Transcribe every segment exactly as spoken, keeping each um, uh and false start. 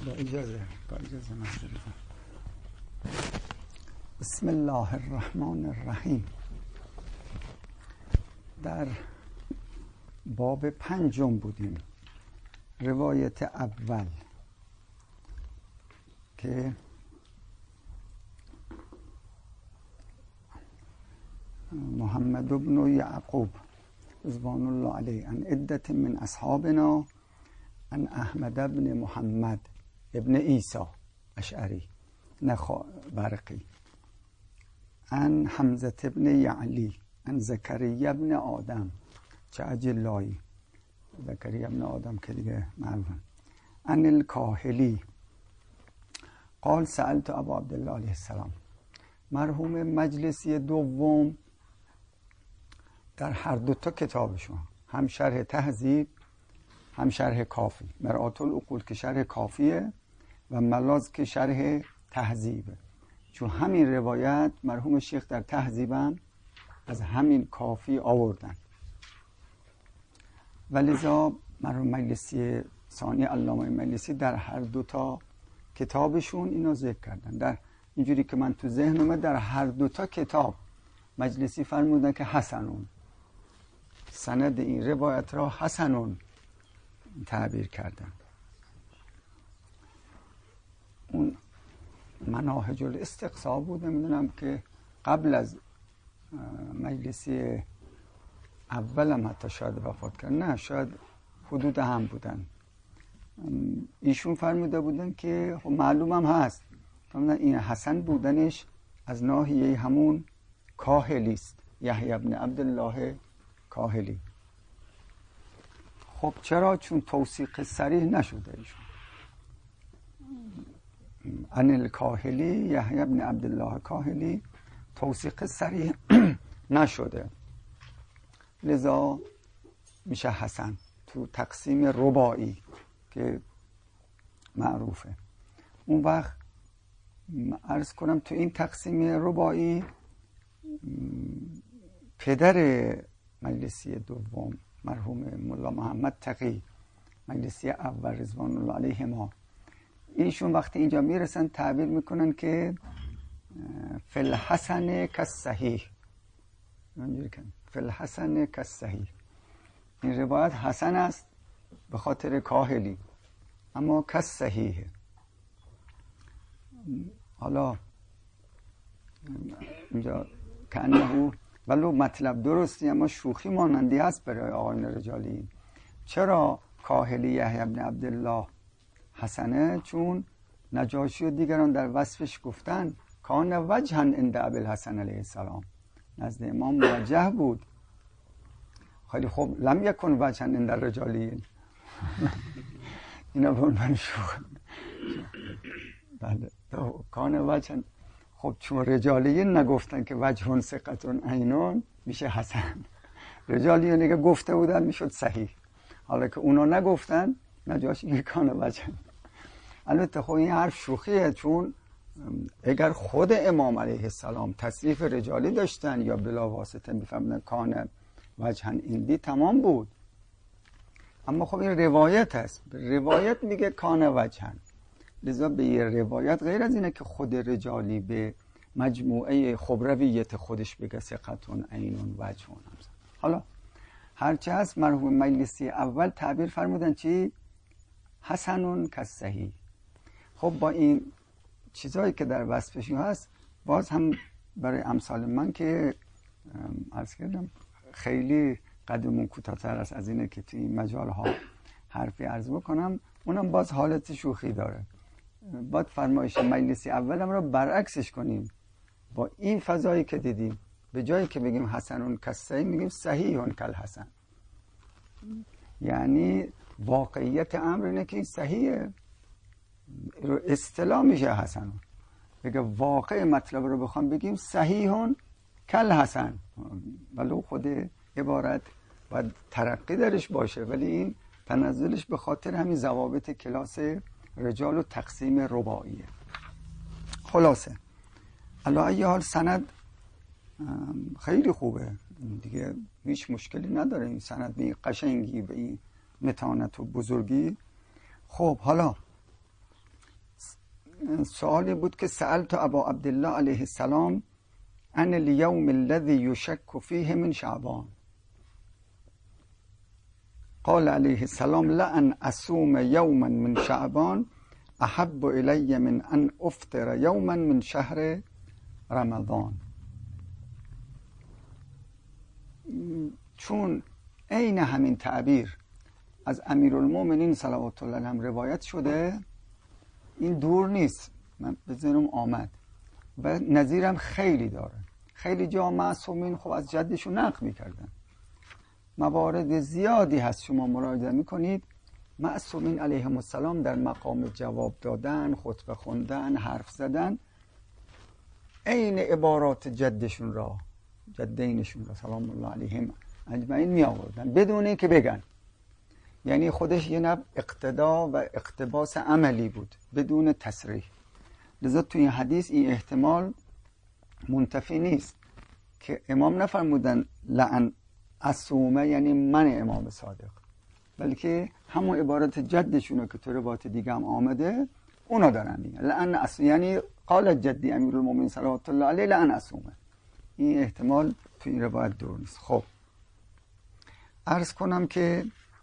با اجازه با اجازه مجلس. بسم الله الرحمن الرحیم. در باب پنجم بودیم، روایت اول که محمد بن یعقوب رضوان الله علیه ان عدة من اصحابنا ان احمد بن محمد ابن عیسی اشعری نخا برقی ان حمزه بن یعلی ان زکریا بن آدم چه اجلایی زکریا بن آدم که دیگه معلوم ان الکاهلی قال سألت ابا عبدالله علیه السلام. مرحوم مجلسی دوم در هر دو تا کتابشون، هم شرح تهذیب هم شرح کافی، مرآت العقول که شرح کافیه و ملاذ که شرح تهذیبه، چون همین روایت مرحوم شیخ در تهذیبم از همین کافی آوردن، ولذا مرحوم مجلسی ثانی علامه مجلسی در هر دو تا کتابشون اینو ذکر کردن. در اینجوری که من تو ذهن اومد در هر دو تا کتاب مجلسی فرمودن که حسنون، سند این روایت را حسنون تعبیر کردن. اون مناهج الاستقصا بود، نمیدونم که قبل از مجلسی اولم حتی شاید وفات کرد، نه شاید حدود هم بودن. ایشون فرموده بودن که خب معلوم هم هست، فرمودن این حسن بودنش از ناحیه همون کاهلی است، یحیی بن عبدالله کاهلی. خب چرا؟ چون توثیق صریح نشده ایشون. ان الکاهلی یحیی بن عبدالله کاهلی توثیق صریح نشده، لذا میشه حسن تو تقسیم رباعی که معروفه. اون وقت عرض کنم تو این تقسیم رباعی پدر مجلسی دوم مرحوم مولا محمد تقی مجلسی اول رضوان الله علیهما، ایشون وقتی اینجا میرسن تعبیر میکنن که فی الحسن کالصحیح، فی الحسن کالصحیح، این روایت حسن است به خاطر کاهلی اما کالصحیح. حالا اینجا کانه ولو مطلب درستی اما شوخی مانندی هست برای آقایون رجالی. چرا کاهلی یحیی بن عبدالله حسنه؟ چون نجاشی و دیگران در وصفش گفتن کان وجها عند ابوالحسن علیه السلام، نزد امام موجه بود. خیلی خوب، لم یکن وجها عند الرجالیین اینا به من شوخ بله کان وجها. خب چون رجالیین نگفتن که وجهون ثقتون عینون میشه حسن، رجالیین دیگه گفته بودن میشد صحیح، حالا که اونا نگفتن نجاشی میگه کان وجه. البته خب این حرف شوخیه، چون اگر خود امام علیه السلام تصریف رجالی داشتن یا بلا واسطه میفهمن کان وجها ایندی تمام بود، اما خب این روایت هست، روایت میگه کان وجها، لذا به یه روایت غیر از اینه که خود رجالی به مجموعه خبرویت خودش بگه ثقتون عینون وجهون. حالا هرچه هست مرحوم مجلسی اول تعبیر فرمودن چی؟ حسنون کالصحیح. خب با این چیزایی که در وصفشون هست، باز هم برای امثال من که عرض کردم خیلی قدمون کوتاه‌تر است از اینه که توی این مجال ها حرفی عرض بکنم، اونم باز حالت شوخی داره. باید فرمایش مجلسی اولم رو برعکسش کنیم، با این فضایی که دیدیم به جایی که بگیم حسنون کالصحیح میگیم صحیحون کالحسن، یعنی واقعیت امر اینه که این صحیحه، اصطلاح میشه حسنون. بگه واقع مطلب رو بخوام بگیم صحیحون کالحسن، ولو خود عبارت باید ترقی درش باشه، ولی این تنزلش به خاطر همین ضوابط کلاس رجال و تقسیم رباعیه. خلاصه علی ای حال سند خیلی خوبه دیگه، هیچ مشکلی نداره این سند به این قشنگی، به این متانت و بزرگی. خب حالا سوالی بود که سألت ابا عبدالله علیه السلام عن اليوم الذي يشك فيه من شعبان قال علیه السلام لأن اصوم یوما من شعبان احب الی من ان افطر یوما من شهر رمضان. چون عین همین تعبیر از امیرالمومنین صلوات الله علیه هم روایت شده، این دور نیست، من به ذهنم آمد و نظیرم خیلی داره. خیلی جا معصومین خب از جدشون نقل میکردن، موارد زیادی هست شما مراجعه میکنید معصومین علیهم السلام در مقام جواب دادن، خطبه خوندن، حرف زدن عین عبارات جدشون را، جدینشون را سلام الله علیهم اجمعین می آوردن بدون اینکه بگن. یعنی خودش یه نوع اقتدا و اقتباس عملی بود بدون تصریح. لذا تو این حدیث این احتمال منتفی نیست که امام نفرمودن لعن اصومه یعنی من امام صادق، بلکه همون عبارت جدشونه که تو روایت دیگه هم آمده اونا دارن میگن لعن اصومه، یعنی قال جدی امیرالمومنین صلوات الله علیه لعن اصومه. این احتمال تو این روایت دور نیست. خب عرض کنم که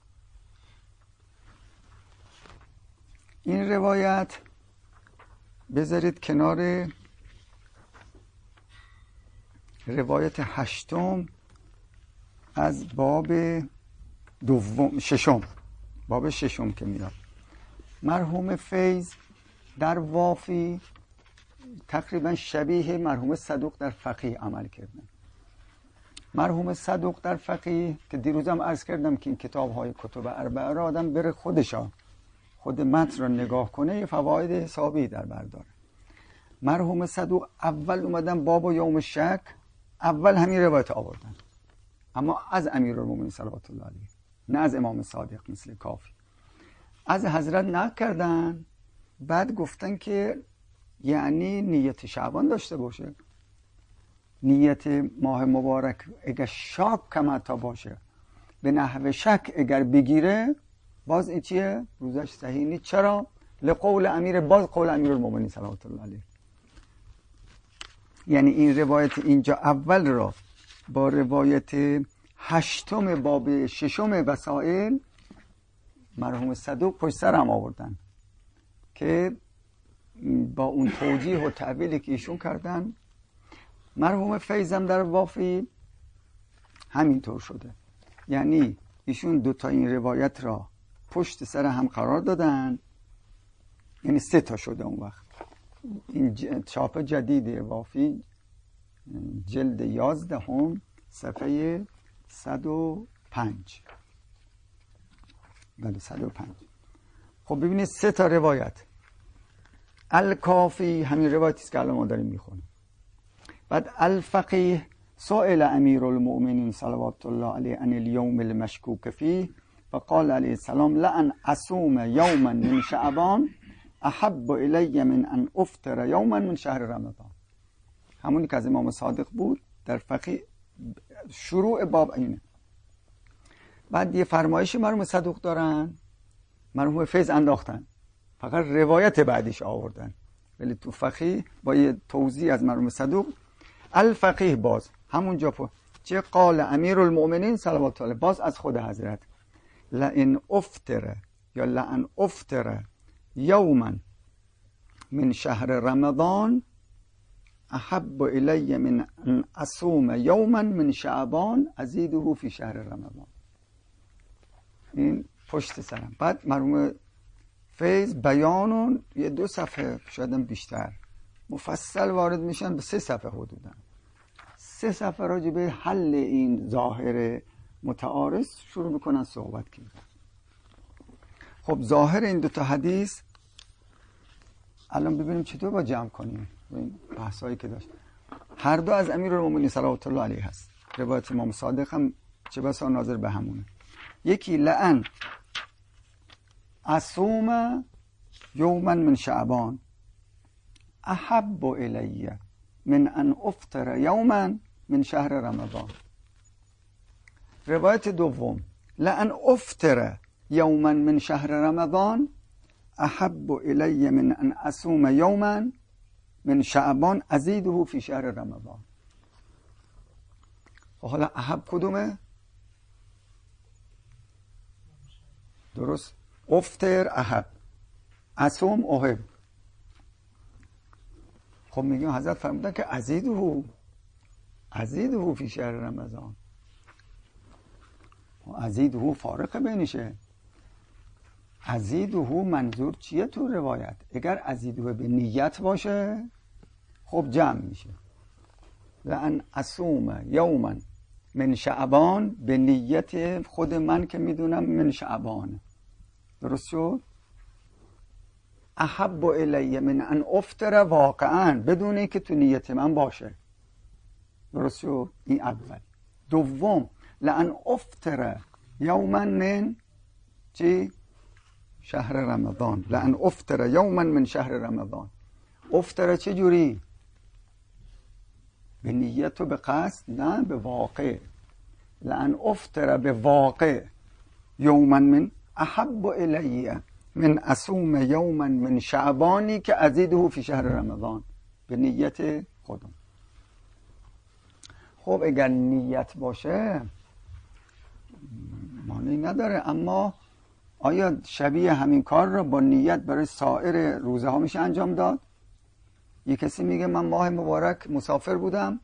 این روایت بذارید کنار روایت هشتم از باب دوم ششم باب ششم که میاد. مرحوم فیض در وافی تقریبا شبیه مرحوم صدوق در فقیه عمل کردن. مرحوم صدوق در فقیه که دیروزم عرض کردم که این کتاب های کتب اربعه را آدم بره خودشا خود متن را نگاه کنه یه فواید حسابی در برداره. مرحوم صدوق اول اومدن باب یوم شک، اول همین روایت آوردن، اما از امیرالمومنین صلوات الله علیه، نه از امام صادق مثل کافی. از حضرت نقل کردن، بعد گفتن که یعنی نیت شعبان داشته باشه، نیت ماه مبارک اگر شاک کم تا باشه به نحو شک اگر بگیره باز این چیه؟ روزش صحیح نیست. چرا؟ لقول امیر، باز قول امیرالمومنین صلوات الله علیه. یعنی این روایت اینجا اول را با روایت هشتم باب ششم وسائل مرحوم صدوق پشت سر هم آوردن که با اون توجیه و تعبیلی که ایشون کردن. مرحوم فیضم در وافی همینطور شده، یعنی ایشون دوتا این روایت را پشت سر هم قرار دادن، یعنی سه تا شده اون وقت. این چاپ جدید وافی جلد یازدهم صفحه صد و پنج. بله صد و پنج. خب ببینید سه تا روایت. الکافی همین روایتی است که الان ما داریم میخونیم. بعد الفقیه سئل امیرالمؤمنین صلوات الله علیه عن الیوم المشکوک فیه فقال علیه السلام لأن اصوم یوما من شعبان احب الی من ان افطر یوما من شهر رمضان. همونی که از امام صادق بود در فقیه شروع باب اینه. بعد یه فرمایشی مرحوم صدوق دارن، مرحوم فیض انداختن، فقط روایت بعدیش آوردن، ولی تو فقیه با یه توضیح از مرحوم صدوق. الفقیه باز همونجا پا چه قال امیرالمؤمنین صلوات الله باز از خود حضرت لئن افطر یا لئن افطر یوما من شهر رمضان احب الی من ان اصوم یوما من شعبان ازیده فی شهر رمضان. این پشت سرم. بعد مرحوم فیض بیانون یه دو صفحه شاید بیشتر مفصل وارد میشن، به سه صفحه حدودا سه صفحه راجع به حل این ظاهر متعارض شروع میکنن صحبت کردن. خب ظاهر این دو تا حدیث الان ببینیم چطور با جمع کنیم این بحثایی که داشت. هر دو از امیرالمومنین صلوات الله علیه هست. روایت امام صادق هم چه بسا ناظر به همونه. یکی لعن اصوم یوما من شعبان احب الی من ان افطر یوما من شهر رمضان. روایت دوم لعن افطر یوما من شهر رمضان احب الی من ان اصوم یوما من شعبان ازیده فی شهر رمضان. حالا احب کدومه؟ درست، افطر احب، اصوم احب. خب میگیم حضرت فرمودن که ازیده ازیده فی شهر رمضان. ازیده فارق بینشه. ازیده منظور چیه تو روایت؟ اگر ازیده به نیت باشه خب جمع میشه. لأن اصوم یوما من شعبان، به نیت خود من که میدونم من شعبان. درست شد؟ احب الی من ان افطر واقعا، بدون اینکه تو نیت من باشه. درست شد؟ این اول. دوم لأن افطر یوما من چی؟ شهر رمضان. لأن افطر یوما من شهر رمضان. افطر چه جوری؟ به نیت و به قصد؟ نه، به واقع. لأن افطر به واقع یوما من احب الی من اصوم یوما من شعبانی که ازیده فی شهر رمضان، به نیت خودم. خب اگر نیت باشه معنی نداره، اما آیا شبیه همین کار را با نیت برای سایر روزه ها میشه انجام داد؟ یه کسی میگه من ماه مبارک مسافر بودم،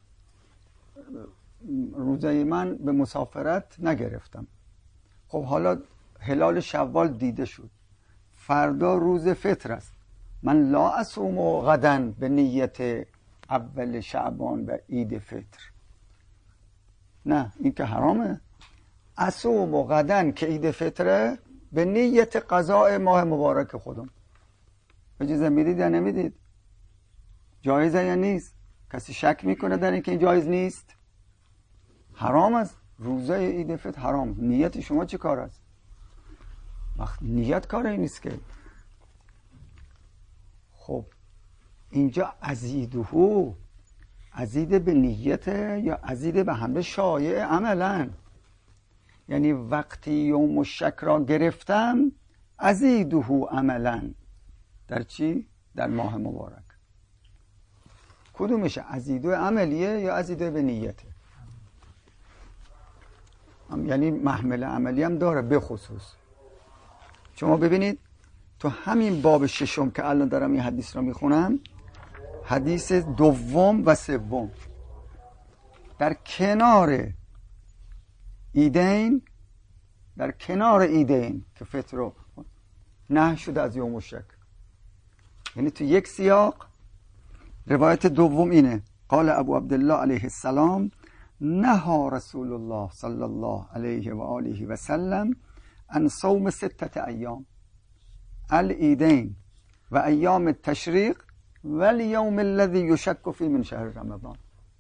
روزه من به مسافرت نگرفتم. خب حالا هلال شوال دیده شد، فردا روز فطر است، من لا اصوم غدن به نیت اول شعبان و عید فطر. نه، این که حرامه. اصوم غدن که عید فطره به نیت قضاء ماه مبارک خودم. اجازه میدید یا نمیدید؟ جایزه یا نیست؟ کسی شک میکنه در این که این جایز نیست؟ حرام است. روزه عید فطر حرام. نیت شما چه کار است؟ وقت نیت کاری نیست که. خب اینجا ازیدهو، ازیده به نیت یا ازیده به همه شایع عملا؟ یعنی وقتی یوم الشک را گرفتم ازیدهو عملا. در چی؟ در ماه مبارک. کدومشه؟ ازیده عملیه یا ازیده به نیته؟ یعنی محمل عملی هم داره. به خصوص شما ببینید تو همین باب ششم که الان دارم این حدیث را میخونم، حدیث دوم و سوم، در کنار ایدین، در کنار ایدین که فطر رو نه شده از یوم الشک. یعنی تو یک سیاق روایت دوم اینه: قال ابو عبدالله علیه السلام نهى رسول الله صلی الله علیه و آله و سلم عن صوم ستة ایام العیدین و ایام التشریق و الیوم الذی یشک فی من شهر رمضان.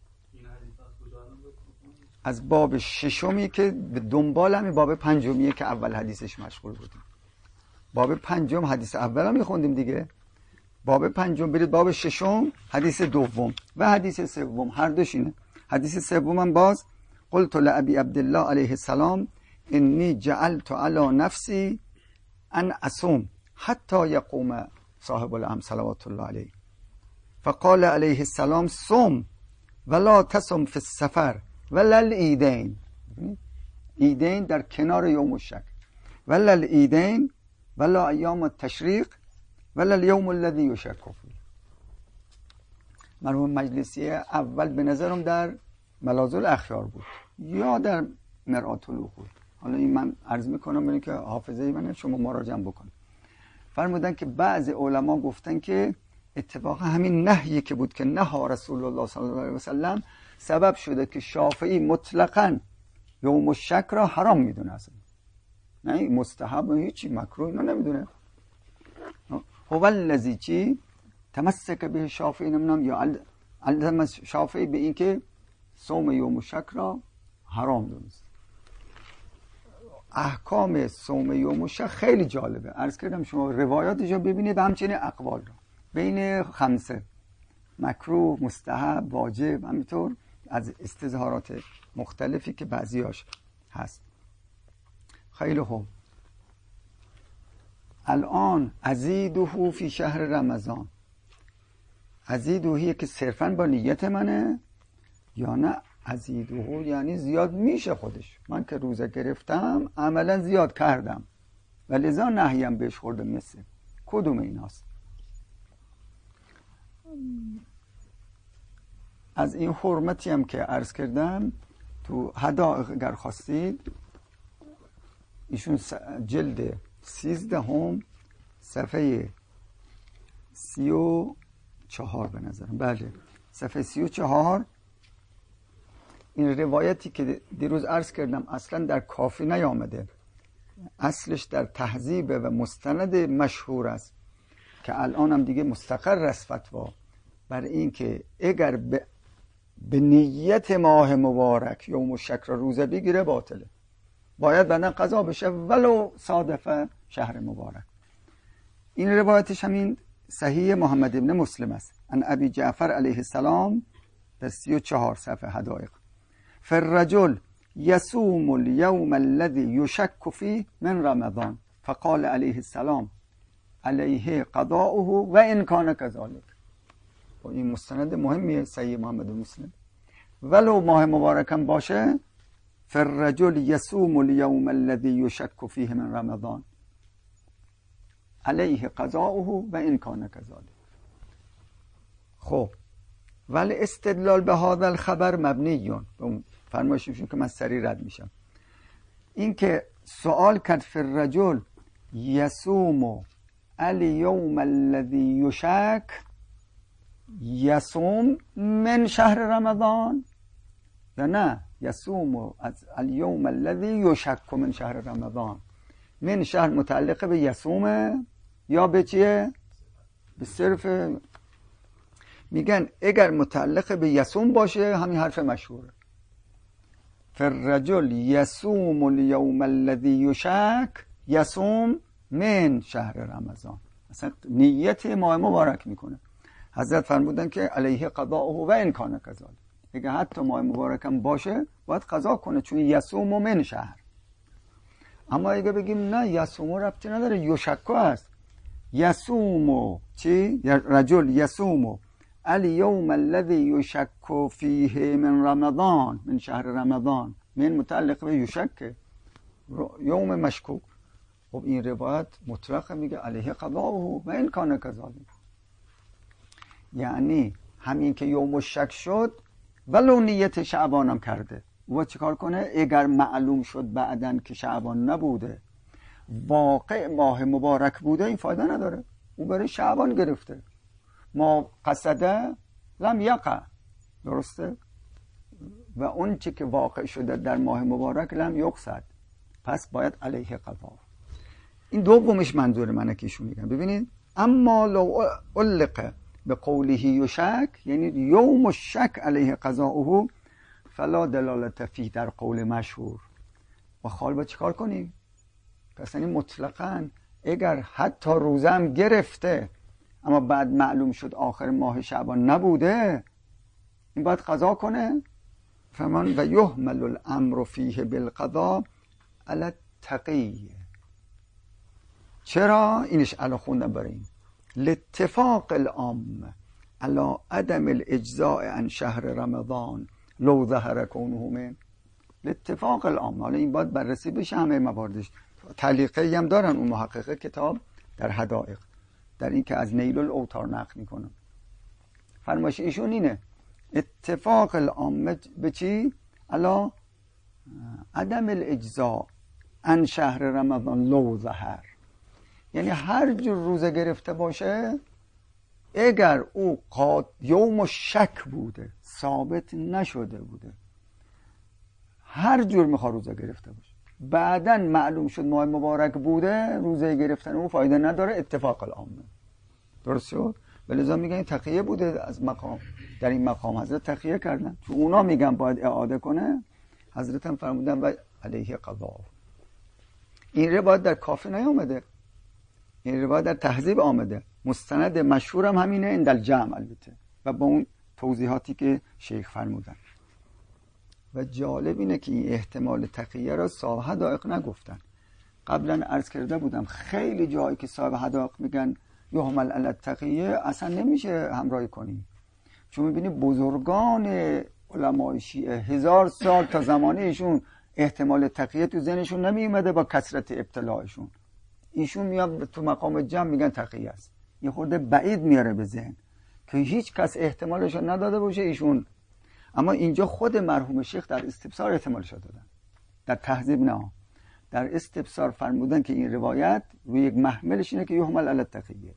از باب ششمی که به دنبال همین باب پنجمیه که اول حدیثش مشغول بودیم. باب پنجم حدیث اول هم میخوندیم دیگه. باب پنجم برید باب ششم حدیث دوم و حدیث سوم، هر دوش اینه. حدیث سوم هم باز قلت لابی عبدالله علیه السلام انی جعلت علی نفسی ان اصوم حتی یقوم صاحب الامر صلوات الله علیه فقال علیه السلام صم ولا تصم فی السفر ولا العیدین. عیدین در کنار یوم الشک. ولا العیدین ولا ایام التشریق ولا الیوم الذی یشک فیه. مرحوم مجلسی اول به نظرم در ملاذ الاخیار بود یا در مرآت العقول. حالا این من عرض میکنم برای که حافظه من شما مراجعه بکنید. فرمودن که بعض علما گفتن که اتفاقا همین نهیی که بود که نهى رسول الله صلی الله علیه و سلم سبب شده که شافعی مطلقاً یوم الشک را حرام میدونه، اصلا نه مستحب و هیچی مکروه اینا نمیدونه. هو الذی چی تمسک به شافعی، نمیدونم یا الزم شافعی به این که صوم یوم الشک را حرام دونست. احکام صوم یوم الشک خیلی جالبه. عرض کردم شما روایاتش رو ببینید، همچنین اقوال را بین خمسه مکروه، مستحب، واجب، همینطور از استظهارات مختلفی که بعضیاش هست. خیلی خوب. الان ازیدهو فی شهر رمضان، ازیدهویه که صرفا با نیت منه، یا نه ازیدهو یعنی زیاد میشه خودش، من که روزه گرفتم عملا زیاد کردم و لذا نهیم بهش خورده. مثل کدوم ایناست؟ از این حرمتی هم که عرض کردم تو حدائق اگر خواستید، ایشون جلد سیزده هم صفحه سی و چهار به نظرم، بله صفحه سی و چهار، این روایتی که دیروز عرض کردم اصلا در کافی نیامده، اصلش در تهذیب و مستند مشهور است که الان هم دیگه مستقر است فتوا بر این که اگر به, به نیت ماه مبارک یوم الشک را روزه بگیره باطله، باید بعدن قضا بشه ولو صادف شهر مبارک. این روایتش همین صحیح محمد ابن مسلم است، ان ابی جعفر علیه السلام در سی و چهار صفحه حدائق، فالرجل یصوم اليوم الذي یشک فیه من رمضان فقال علیه السلام علیه قضاؤه و ان کان کذلک. و این مستند مهمیه صحیح محمد مسلم، ولو ماه مبارکم باشه، فالرجل یصوم اليوم الذي یشک فیه من رمضان علیه قضاؤه و ان کان کذلک. خب ولی استدلال به هذا الخبر مبنیون، به اون فرمایششون که من سریع رد میشم، این که سوال کرد فالرجل یصوم الیوم الذی یشک، یصوم من شهر رمضان یا نه یصوم از الیوم الذی یشک من شهر رمضان؟ من شهر متعلقه به یصومه یا به چیه؟ به صرف. میگن اگر متعلق به یصوم باشه همین حرف مشهوره، فالرجل یصوم اليوم الذی یشک یصوم من شهر رمضان، اصلا نیت ماه مبارک میکنه. حضرت فرمودن که علیه قضاؤه و ان کان کذلک، اگه حتی ماه مبارک هم باشه باید قضا کنه چون یصوم من شهر. اما اگه بگیم نه یصوم ربطی نداره، یشک است، یصوم چی؟ رجل یصوم الیوم الذی یشک فیه من رمضان من شهر رمضان، من متعلق به یشک یوم مشکوک. خب این روایت مطلق میگه علیه قضاؤه و ان کان کذلک، یعنی همین که یوم الشک شد ولو نیت شعبانم کرده، و چیکار کنه؟ اگر معلوم شد بعدن که شعبان نبوده واقع ماه مبارک بوده، این فایده نداره، او برای شعبان گرفته، ما قصده لم یقع، درسته؟ و اون چی که واقع شده در ماه مبارک لم یقصد، پس باید علیه قضا. این دومش منظور منه که ایشون میگن. ببینید اما لو علق به قوله یشک، یعنی یوم الشک علیه قضاؤه، فلا دلالت فیه در قول مشهور. و خال با چیکار کنیم؟ پس یعنی مطلقاً اگر حتی روزه هم گرفته اما بعد معلوم شد آخر ماه شعبان نبوده، این باید قضا کنه. فمن و یحمل الامر فیه بالقضاء علی التقی. چرا اینش علا خوندم برای این؟ لاتفاق العام علی عدم الاجزاء عن شهر رمضان لو ظهر کونه من. لاتفاق العام، حالا این باید بررسی بشه همه مواردش. تعلیقی هم دارن اون محقق کتاب در حدائق در این که از نیل الاوتار نقل میکنم. فرمایش ایشون اینه اتفاق العام به چی؟ علی عدم الاجزاء عن شهر رمضان لو ظهر، یعنی هر جور روزه گرفته باشه اگر او قاد یوم شک بوده ثابت نشده بوده، هر جور میخواد روزه گرفته باشه، بعدن معلوم شد ماه مبارک بوده، روزه گرفتن او فایده نداره، اتفاق العامه. درست شد؟ ولذا میگن تقیه بوده از مقام، در این مقام حضرت تقیه کردن، چون اونا میگن باید اعاده کنه، حضرت هم فرمودن و علیه قضا. این روایت در کافی نیامده، این روایت در تهذیب آمده، مستند مشهور هم همینه، این در جمع البته و با اون توضیحاتی که شیخ فرمودن. و جالب اینه که این احتمال تقیه را صاحب حدائق نگفتن، قبلا عرض کرده بودم خیلی جایی که صاحب حدائق میگن یحمل علی التقیه اصلا نمیشه همراهی کنی، چون میبینی بزرگان علمای شیعه هزار سال تا زمانه ایشون احتمال تقیه تو ذهنشون نمیومده با کثرت ابتلاعشون، ایشون میاد تو مقام جمع میگن تقیه است، یه خورده بعید میاره به ذهن که هیچ کس احتمالش نداده باشه ایشون. اما اینجا خود مرحوم شیخ در استبصار احتمالش دادن، در تهذیب نه، در استبصار فرمودن که این روایت روی یک محملش اینه که یحمل علی التقیه،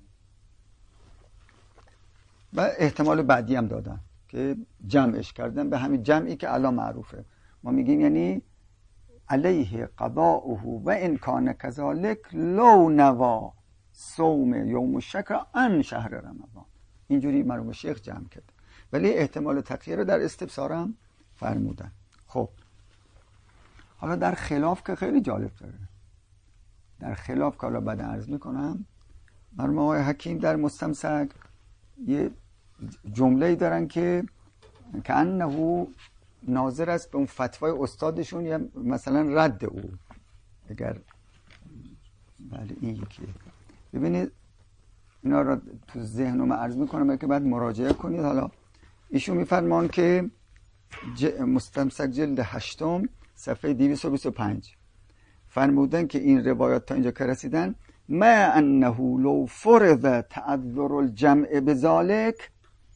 و احتمال بعدی هم دادن که جمعش کردن به همین جمعی که الان معروفه. ما میگیم یعنی علیه قضاؤه و ان کان کذالک لو نوا صوم یوم الشک عن شهر رمضان، اینجوری مرحوم شیخ جمع کرد، ولی احتمال تقیه رو در استبصار هم فرمودن. خب حالا در خلاف که خیلی جالب داره، در خلاف که حالا بعد عرض میکنم، مرحوم آقای حکیم در مستمسک یه جمله‌ای دارن که که انه ناظر است به اون فتوای استادشون یا مثلا رد او، اگر بله این یکیه. ببینید اینا رو تو ذهنم عرض میکنم که بعد مراجعه کنید. حالا ایشون میفرمان که مستمسک جلد هشتم صفحه دویست و بیست و پنج فرمودن که این روایات تا اینجا که رسیدن ما انه لو فرض تعذر الجمع بذالک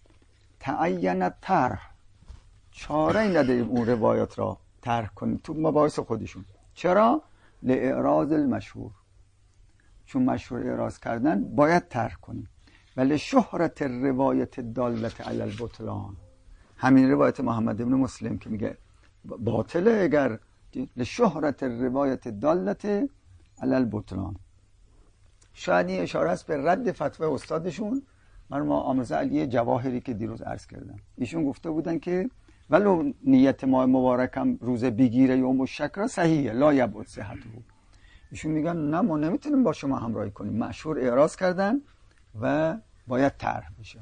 تعین الطرح، چاره ای نداریم اون روایات را طرح کنیم تو مباحث خودشون. چرا؟ لاعراض المشهور، چون مشهور اعراض کردن باید طرح کنیم. ولی شهرت روایت دالت علی البطلان، همین روایت محمد ابن مسلم که میگه باطله اگر لشهرت روایت دالت علی البطلان، شاید این اشاره است به رد فتوی استادشون مرحوم آمرزه علی جواهری که دیروز عرض کردم. ایشون گفته بودن که ولو نیت ماه مبارکم روز بگیره یوم الشک را صحیحه لا یبعد صحته، ایشون میگن نه ما نمیتونیم با شما همراهی کنیم، مشهور اعراض کردن و باید طرح بشه.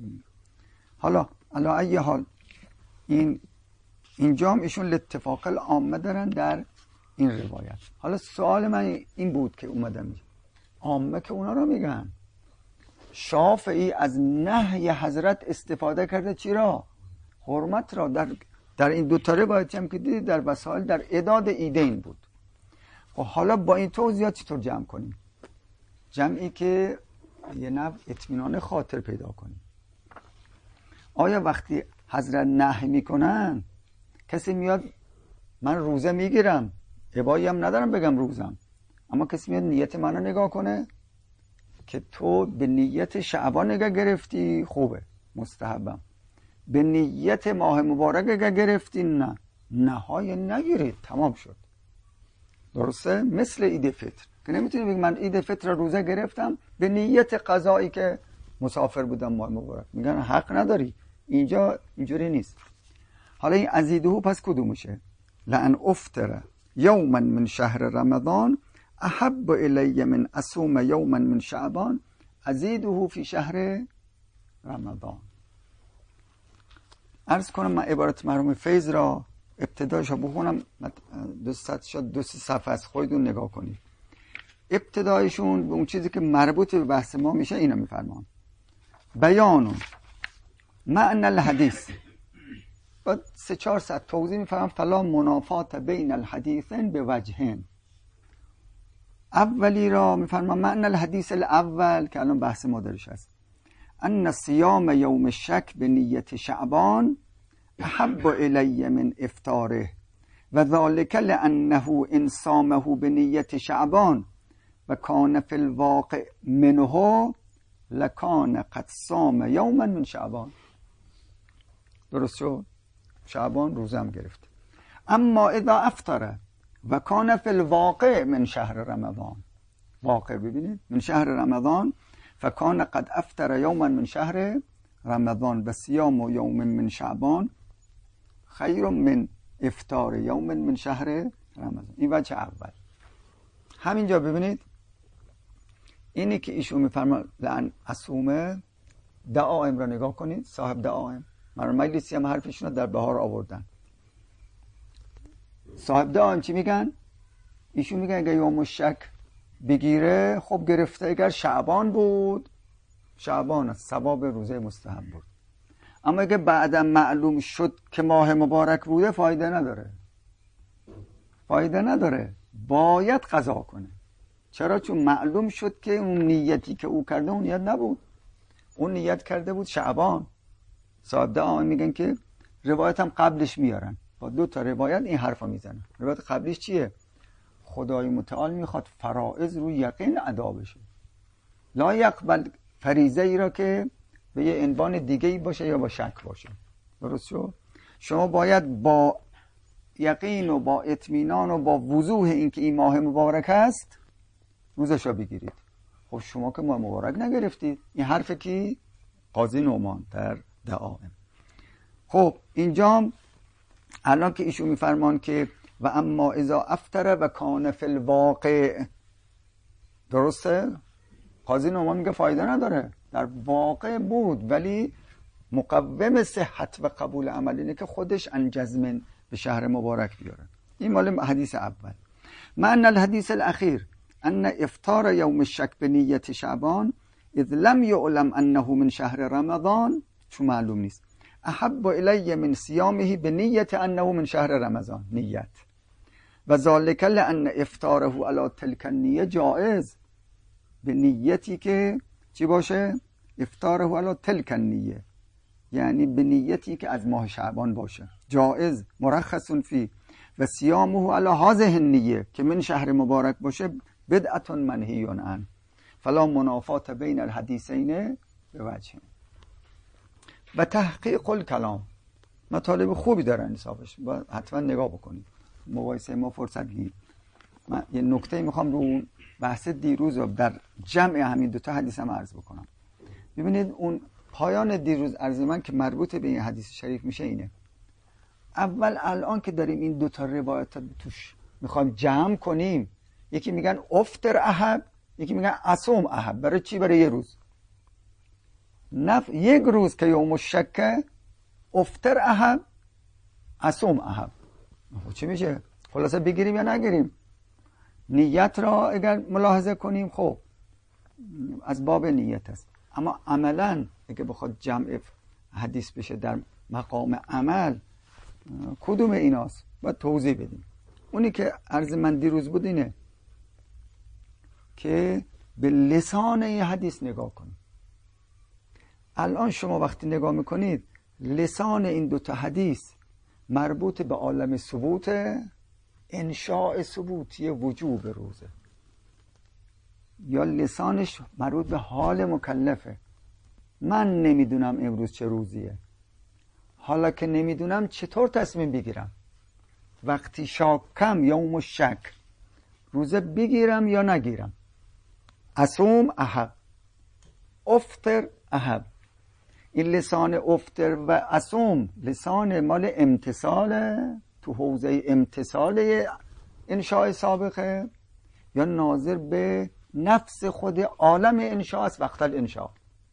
حالا علی ای حال این اینجام ایشون لاتفاق العامه دارن در این روایت. حالا سوال من این بود که اومدم عامه که اونا رو میگن، شافعی از نهی حضرت استفاده کرده چی را؟ حرمت را. در در این دو تا روایتی هم که دیدید در وسائل در اعداد ایدین بود. خب حالا با این توضیحات چطور جمع کنیم؟ جمعی که یه نوع اطمینان خاطر پیدا کنیم. آیا وقتی حضرت نهی میکنن کسی میاد من روزه میگیرم ابایی هم ندارم بگم روزم، اما کسی میاد نیت منو نگاه کنه که تو به نیت شعبان نگاه گرفتی خوبه مستحبم، به نیت ماه مبارک اگر گرفتی نه نهای نگیرید تمام شد. درسته؟ مثل عید فطر که نمیتونی بگی من عید فطر روزه گرفتم به نیت قضایی که مسافر بودم ماه مبارک، میگن حق نداری. اینجا اینجوری نیست. حالا این ازیدهو پس کدومشه؟ لأن افطر یوما من شهر رمضان احب الی من اصوم یوما من شعبان ازیدهو فی شهر رمضان. عرض کنم من عبارت مرحوم فیض را ابتدایش رو بخونم، دو صد شد دو صفحه از خودتون نگاه کنید. ابتدایشون به اون چیزی که مربوط به بحث ما میشه اینا میفرمان بیانون معنی الحدیث، بعد سه چهار ساعت توضیح میفرمان فلا منافات بین الحدیثین به وجهین. اولی را میفرمان معنی الحدیث الاول که الان بحث ما درش هست، ان صیام یوم الشک به نیت شعبان احب الی من افطاره و ذالک لانه ان صامه به نیت شعبان و کان فی الواقع منه لکان قد صام یوما من شعبان. درست شد؟ شعبان روزم گرفت. اما اذا افطر و کان فی الواقع من شهر رمضان، واقع ببینید من شهر رمضان فکان قد افطر یوما من شهر رمضان و صیام یوم من شعبان خیر من افطار یوم من شهر رمضان. این وجه اول. همینجا ببینید اینی که ایشون میفرما لعن اصومه دعائم را نگاه کنید، صاحب دعائم مرحوم مجلسی هم حرفشون رو در بهار آوردن. صاحب دعائم چی میگن؟ ایشون میگه اگه یوم شک بگیره خب گرفته، اگر شعبان بود شعبان است، ثواب روزه مستحب بود. اما اگه بعدا معلوم شد که ماه مبارک بوده فایده نداره، فایده نداره، باید قضا کنه. چرا؟ چون معلوم شد که اون نیتی که او کرده اون نیت نبود، اون نیت کرده بود شعبان. صاحب دعا میگن که روایت هم قبلش میارن، با دو تا روایت این حرفا میزنن. روایت قبلش چیه؟ خدای متعال میخواد فرائض رو یقین ادا بشه، لا یقبل فریضه ای را که به یه عنوان دیگه ای باشه یا با شک باشه. درست شد؟ شما باید با یقین و با اطمینان و با وضوح اینکه این ماه مبارک است روزش را بگیرید. خب شما که ماه مبارک نگرفتید. این حرف کی؟ قاضی نعمان در دعائم. خب اینجا الان که ایشون میفرمان که و اما اذا افطر و کان فی الواقع، درسته؟ قاضی نعمان میگه فایده نداره، در واقع بود ولی مقوم صحت و قبول عمل اینه که خودش انجزمن به شهر مبارک بیاره. این مال حدیث اول. معنی الحدیث الاخیر ان افطار یوم الشک به نیت شعبان اذ لم یعلم انه من شهر رمضان، چون معلوم نیست، احب الی من صیامه به نیت انه من شهر رمضان، نیت و ذالک لان افطاره علی تلک النیه جائز، به نیتی که چی باشه؟ افطاره علی تلک النیه، یعنی به نیتی که از ماه شعبان باشه، جائز مرخص فی، و صیامه علی هذه النیه که من شهر مبارک باشه بدعت منهی عنه، فلا منافات بین الحدیثین به وجه. و تحقیق الکلام مطالب خوبی داره انصافش، با حتما نگاه بکنید. مقایسه ما فرصت نیست. من یه نکته میخوام رو بحث دیروز رو در جمع همین دو تا حدیث هم عرض بکنم. ببینید اون پایان دیروز عرض من که مربوط به این حدیث شریف میشه اینه. اول الان که داریم این دو تا روایت توش میخوایم جمع کنیم، یکی میگن افطر احب، یکی میگن اصوم احب. برای چی؟ برای یه روز. نف یک روز که یوم الشک، افطر احب، اصوم احب. چی میشه؟ خلاصه بگیریم یا نگیریم؟ نیت را اگر ملاحظه کنیم خب از باب نیت است، اما عملا اگه بخواد جمع حدیث بشه در مقام عمل کدوم ایناست؟ باید توضیح بدیم. اونی که عرض من دیروز بود اینه که به لسان این حدیث نگاه کنید. الان شما وقتی نگاه میکنید لسان این دوتا حدیث مربوط به عالم ثبوت، انشاء ثبوتی وجوب روزه، یا لسانش مربوط به حال مکلفه. من نمیدونم امروز چه روزیه، حالا که نمیدونم چطور تصمیم بگیرم؟ وقتی شاکم یوم الشک، روزه بگیرم یا نگیرم؟ اصوم احب، افطر احب. این لسان افطر و اصوم لسان مال امتصاله، تو حوزه امتصال انشاء سابقه، یا ناظر به نفس خود عالم انشاء است وقت الانشاء؟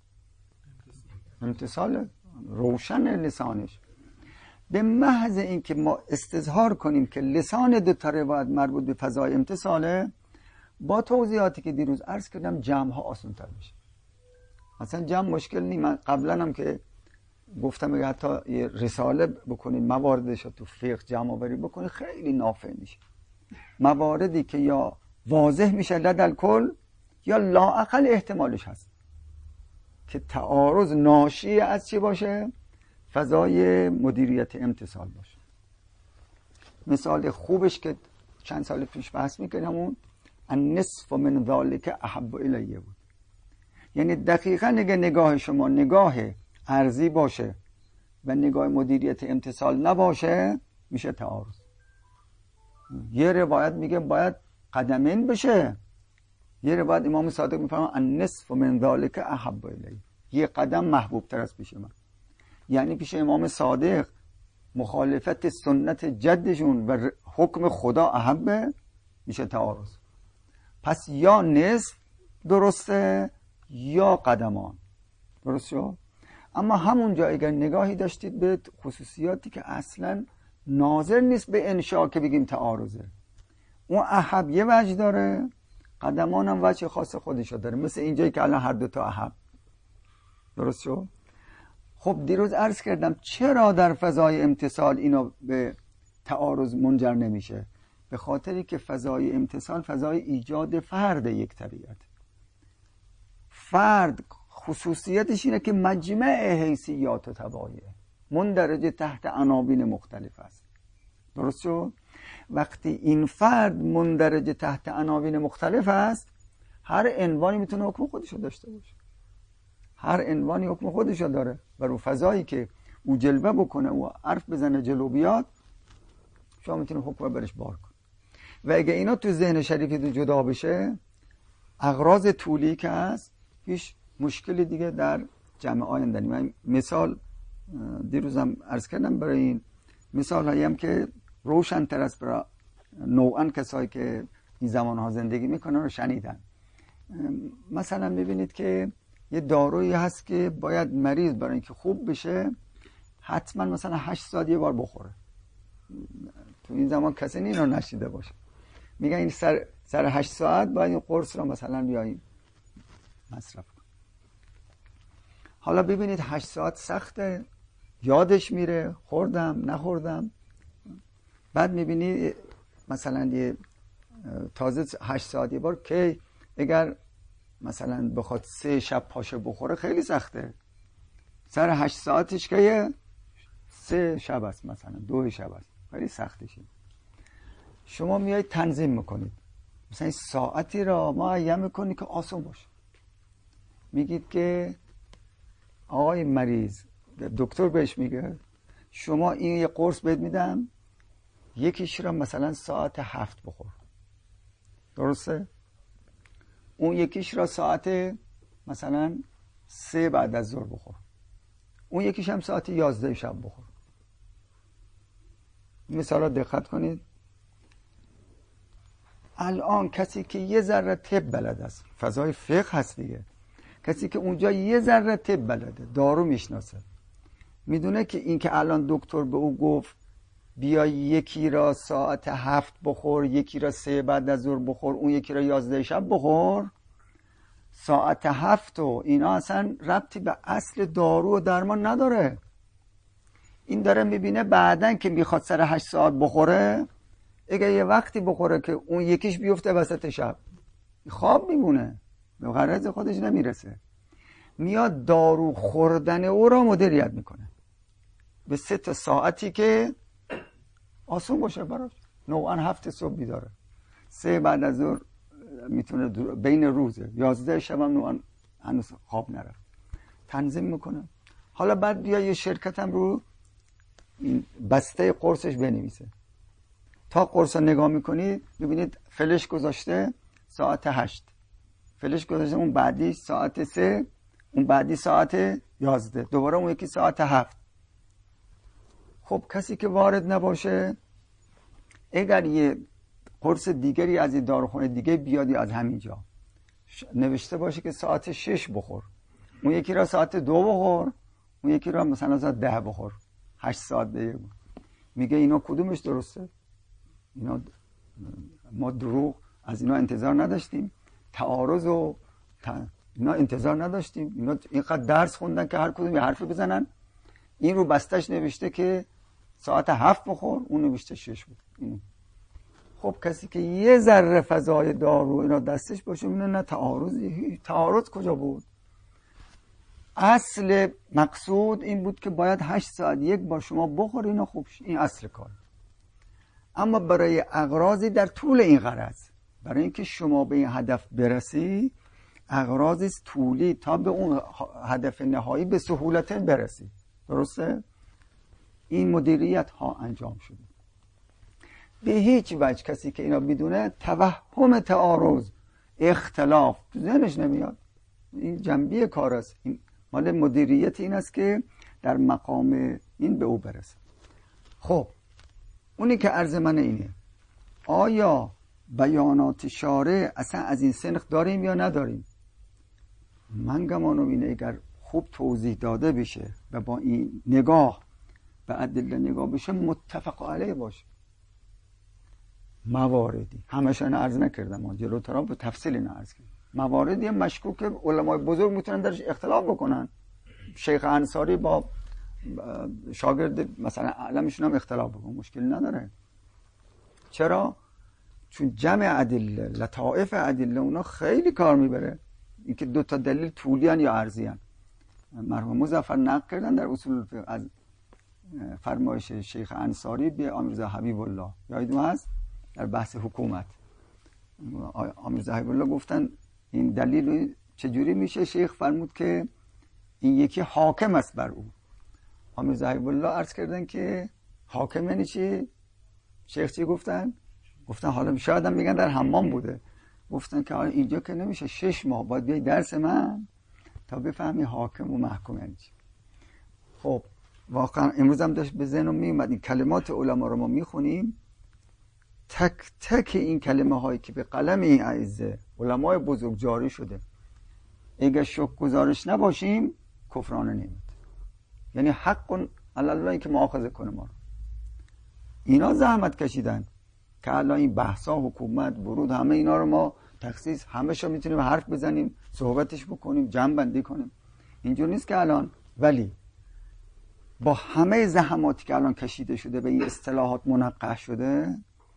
امتصال روشن لسانش. به محض اینکه ما استظهار کنیم که لسان دو تا روایت مربوط به فضای امتصاله، با توضیحاتی که دیروز عرض کردم جمع ها آسان تر میشه. مثلا جمع مشکل نیست. من قبلا هم که گفتم اگه حتی یه رساله بکنید مواردش رو تو فقه جمع آوری بکنید خیلی نافع میشه. مواردی که یا واضح میشه لدل کل یا لااقل احتمالش هست که تعارض ناشی از چی باشه؟ فضای مدیریت امتصال باشه. مثال خوبش که چند سال پیش بحث میکنم اون النصف من ذالک احب الیه بود. یعنی دقیقا اگه نگاه شما نگاه ارضی باشه و نگاه مدیریت امتصال نباشه میشه تعارض. یه روایت میگه باید قدمین بشه، یه روایت امام صادق میفرما النصف من ذالک احب الیه، یه قدم محبوب تر از پیش من. یعنی پیش امام صادق مخالفت سنت جدشون و حکم خدا احبه، میشه تعارض. پس یا نصف درسته یا قدمان، درست شد؟ اما همونجا اگر نگاهی داشتید به خصوصیاتی که اصلا ناظر نیست به انشاء که بگیم تعارضه، اون احب یه وجه داره، قدمان هم وجه خاص خودشو داره، مثل اینجایی که الان هر دو تا احب. درست شد؟ خب دیروز عرض کردم چرا در فضای امتصال اینا به تعارض منجر نمیشه؟ به خاطری که فضای امتصال فضای ایجاد فرد یک طبیعت. فرد خصوصیتش اینه که مجمع حیثیات و طبایع مندرج تحت عناوین مختلف است. درست شد؟ وقتی این فرد مندرج تحت عناوین مختلف است، هر عنوانی میتونه حکم خودشو داشته باشه. هر عنوانی حکم خودشو داره و رو فضایی که او جلوه بکنه و حرف بزنه جلو بیاد، شما میتونه حکم برش بار کن. و اگه اینا تو ذهن شریفی جدا بشه، اغراض طولی که هست، هیچ مشکلی دیگه در جمع آینده نیم. من مثال دیروزم عرض کردم برای این مثال هایی هم که روشن تر است برای نوعا کسایی که این زمان ها زندگی میکنن رو شنیدن. مثلا میبینید که یه دارویی هست که باید مریض برای اینکه خوب بشه حتما مثلا هشت ساعت یه بار بخوره. تو این زمان کسی اینو نشیده باشه. میگن این سر سر هشت ساعت باید این قرص رو مثلا بیاییم مصرف کن. حالا ببینید هشت ساعت سخته، یادش میره، خوردم نخوردم. بعد میبینی مثلا یه تازه هشت ساعت یه بار که اگر مثلا بخواد سه شب پاشه بخوره خیلی سخته. سر هشت ساعتش که سه شب است، مثلا دو شب است، خیلی سختشه. شما میایید تنظیم میکنید، مثلا این ساعتی را معین میکنید که آسان باشه. میگید که آقای مریض، دکتر بهش میگه شما این یه قرص بهت میدم، یکیش را مثلا ساعت هفت بخور، درسته؟ اون یکیش را ساعت مثلا سه بعد از ظهر بخور، اون یکیش هم ساعت یازده شب بخور. مثلا را دقت کنید. الان کسی که یه ذره طب بلد است، فضای فقه هست دیگه، کسی که اونجا یه ذره طب بلده، دارو میشناسه، میدونه که این که الان دکتر به او گفت بیا یکی را ساعت هفت بخور، یکی را سه بعد از ظهر بخور، اون یکی را یازده شب بخور، ساعت هفت و اینا اصلا ربطی به اصل دارو و درمان نداره. این داره میبینه بعدن که میخواد سر هشت ساعت بخوره، اگه یه وقتی بخوره که اون یکیش بیفته وسط شب، خواب میمونه، به غرض خودش نمیرسه. میاد دارو خوردن او را مدیریت میکنه به سه تا ساعتی که آسون باشه براش. نوعا هفت صبح بیداره، سه بعد از ظهر میتونه بین روزه، یازده شب هم نوعا هنوز خواب نرفت، تنظیم میکنه. حالا بعد بیا یه شرکت هم رو این بسته قرصش بنویسه. تا قرص رو نگاه میکنید ببینید فلش گذاشته ساعت هشت، فلش گذاشته اون بعدی ساعت سه، اون بعدی ساعت یازده، دوباره اون یکی ساعت هفت. خب کسی که وارد نباشه، اگر یه قرص دیگری از این داروخانه دیگه بیادی از همینجا نوشته باشه که ساعت شش بخور، اون یکی را ساعت دو بخور، اون یکی را مثلا ساعت ده بخور، هشت ساعت دیگه، میگه اینا کدومش درسته؟ اینا ما دروغ از اینا انتظار نداشتیم، تعارض و اینا انتظار نداشتیم. اینا اینقدر درس خوندن که هر کدوم یه حرفی بزنن. این رو بستش نوشته که ساعت هفت بخور، اون نوشته شش بخور. خب کسی که یه ذره فضای دارو اینا دستش باشه میونه نه تعارضی، تعارض کجا بود؟ اصل مقصود این بود که باید هشت ساعت یک بار شما بخور، اینا خوب، این اصل کار. اما برای اغراضی در طول این غرض، برای اینکه شما به این هدف برسی، اغراضی طولی تا به اون هدف نهایی به سهولت برسی. درسته؟ این مدیریت ها انجام شده. به هیچ وجه کسی که اینا بدونه توهم تعارض، اختلاف تو ذهنش نمیاد. این جنبی کار است. این مال مدیریت این است که در مقام این به او برسه. خب اونی که عرض من اینه، آیا بیانات شارع اصلا از این سنخ داریم یا نداریم؟ من گمانم اینه اگر خوب توضیح داده بشه و با این نگاه به ادله نگاه بشه متفق علیه باشه. مواردی، همش اینا عرض نکردم، من جلوتر به تفصیل اینا عرض کردم، مواردی مشکوک علمای بزرگ میتونن درش اختلاف بکنن. شیخ انصاری با شاگرد مثلا علمشون هم اختلاف بکنن، مشکلی نداره. چرا؟ چون جمع ادله، لطائف ادله اونا خیلی کار میبره. اینکه دو تا دلیل طولیان یا عرضیان. مرحوم مظفر نقل کردن در اصول الفقه از فرمایش شیخ انصاری به امیرزا حبیب الله، یادتون هست در بحث حکومت امیرزا حبیب الله گفتن این دلیل چجوری میشه؟ شیخ فرمود که این یکی حاکم است بر او. امیرزا حبیب الله عرض کردن که حاکم یعنی چی؟ شیخ چی گفتن؟ گفتن حالا شاید هم میگن در حمام بوده. گفتن که حالا اینجا که نمیشه، شش ماه باید بیای درس من تا بفهمی حاکم و محکوم یعنی چی. خب واقعا امروز هم داشت به ذهنم میومد این کلمات علما رو ما میخونیم، تک تک این کلمه هایی که به قلم این اعزه علمای بزرگ جاری شده، اگر شک گزارش نباشیم کفرانه نمید. یعنی حق علی الله که مؤاخذه کنه ما رو. اینا زحمت کشیدن که الان این بحثا، حکومت، ورود، همه اینا رو ما تخصیص همه شو میتونیم حرف بزنیم، صحبتش بکنیم، جمع بندی کنیم. اینجور نیست که الان، ولی با همه زحماتی که الان کشیده شده به این اصطلاحات منقح شده،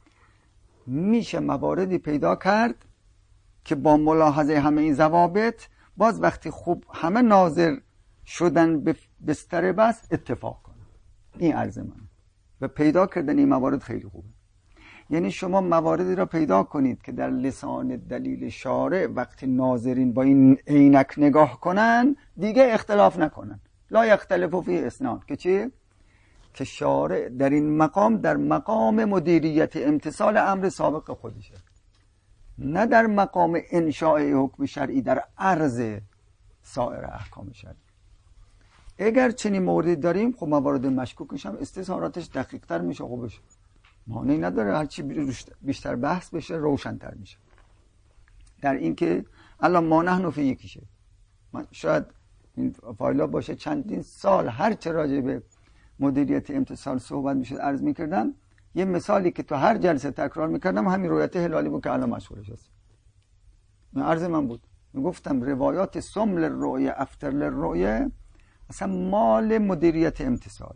میشه مواردی پیدا کرد که با ملاحظه همه این ضوابط باز وقتی خوب همه ناظر شدن به بستر بس اتفاق کنن. این عرض من و پیدا کردن این موارد خیلی خوبه. یعنی شما مواردی را پیدا کنید که در لسان دلیل شارع وقتی ناظرین با این عینک نگاه کنن دیگه اختلاف نکنن. لا یختلف فی اثنان، که چی؟ که شارع در این مقام در مقام مدیریت امتثال امر سابق خودشه، نه در مقام انشاء حکم شرعی در عرض سایر احکام شرعی. اگر چنین موردی داریم خب موارد مشکوکش هم استظهاراتش دقیق تر میشه، خوبش مانعی نداره، هرچی بیشتر بحث بشه روشن‌تر میشه. در این که الان ما نحن فی یکیشه، من شاید این فایلا باشه چندین سال هر چه راجع به مدیریت امتثال صحبت میشد عرض میکردم. یه مثالی که تو هر جلسه تکرار میکردم همین روایت هلالی بود که الان مشهورش هست. این عرض من بود، میگفتم روایات سمل الرؤیه افتر الرؤیه اصلا مال مدیریت امتثال،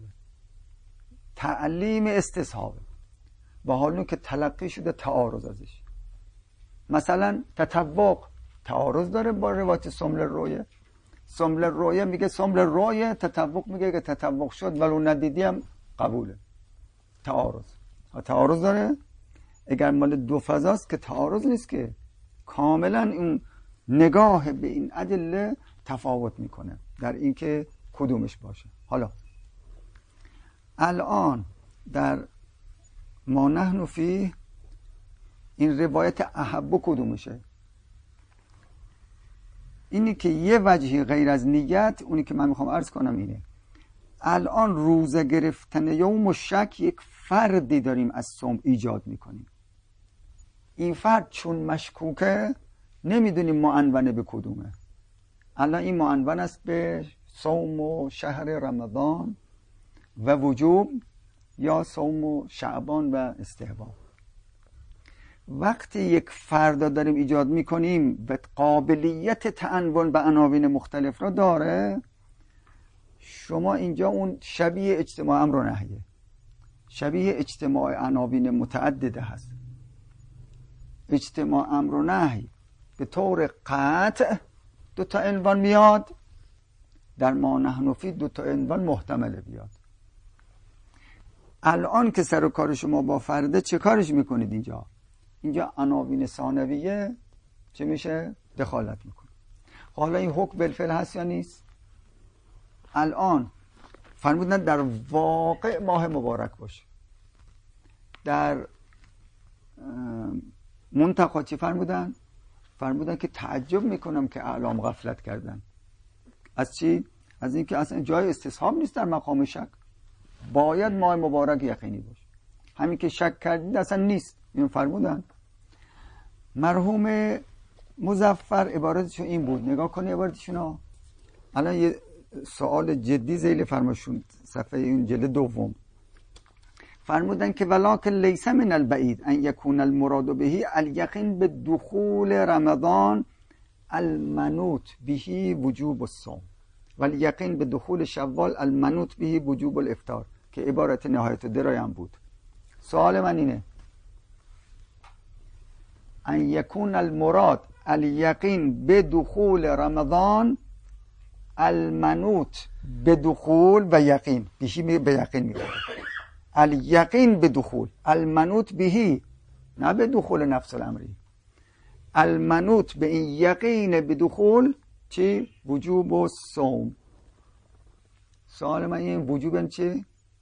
تعلیم استصحابه، با حالی که تلقی شده تعارض ازش. مثلا تطوق تعارض داره با روایت سمل الرؤیه. سمل الرؤیه میگه سمل الرؤیه، تطوق میگه که تطوق شد ولو ندیدی هم قبوله. تعارض تعارض داره. اگر مال دو فضاست که تعارض نیست، که کاملا اون نگاه به این ادله تفاوت میکنه در اینکه کدومش باشه. حالا الان در ما نحن فی این روایت احب کدومشه؟ اینی که یه وجهی غیر از نیت، اونی که من میخوام عرض کنم اینه. الان روزه گرفتن یوم شک یک فردی داریم از صوم ایجاد میکنیم. این فرد چون مشکوکه نمیدونیم معنونه به کدومه. الان این معنون است به صوم و شهر رمضان و وجوب یا صوم و شعبان و استحباب. وقتی یک فرد داریم ایجاد میکنیم و قابلیت تعنون به عناوین مختلف را داره، شما اینجا اون شبیه اجتماع امر و نهیه، شبیه اجتماع عناوین متعدده هست. اجتماع امر و نهی به طور قطع دو تا عنوان میاد، در ما نحن فی دو تا عنوان محتمله بیاد. الان که سر و کار شما با فرده چه کارش میکنید اینجا؟ اینجا عناوین ثانویه چه میشه؟ دخالت میکنه. حالا این حکم بالفعل هست یا نیست؟ الان فرمودن در واقع ماه مبارک باشه. در منتقا چی فرمودن؟ فرمودن که تعجب میکنم که اعلام غفلت کردن. از چی؟ از اینکه اصلا جای استصحاب نیست در مقام شک. باید ماه مبارک یقینی باشه. همین که شک کردید اصلا نیست. این فرمودن. مرحوم مظفر عبارتشون این بود. نگاه کنی عبارتشون ها. الان یه سوال جدی ذیل فرماشون صفحه این جلد دوم. فرمودن که ولکن لیس من البعید ان یکون المراد به الیقین به دخول رمضان المنوط به وجوب الصوم والیقین به دخول شوال المنوط به وجوب الافطار که عبارت نهایت درای هم بود. سوال من اینه ان یکون المراد الیقین به دخول رمضان المنوط به دخول و یقین بهی به یقین میگه الیقین به دخول المنوط بهی نه به دخول نفس الامری المنوط به این یقین به دخول چی؟ وجوب و صوم. سوال من این وجوب چی؟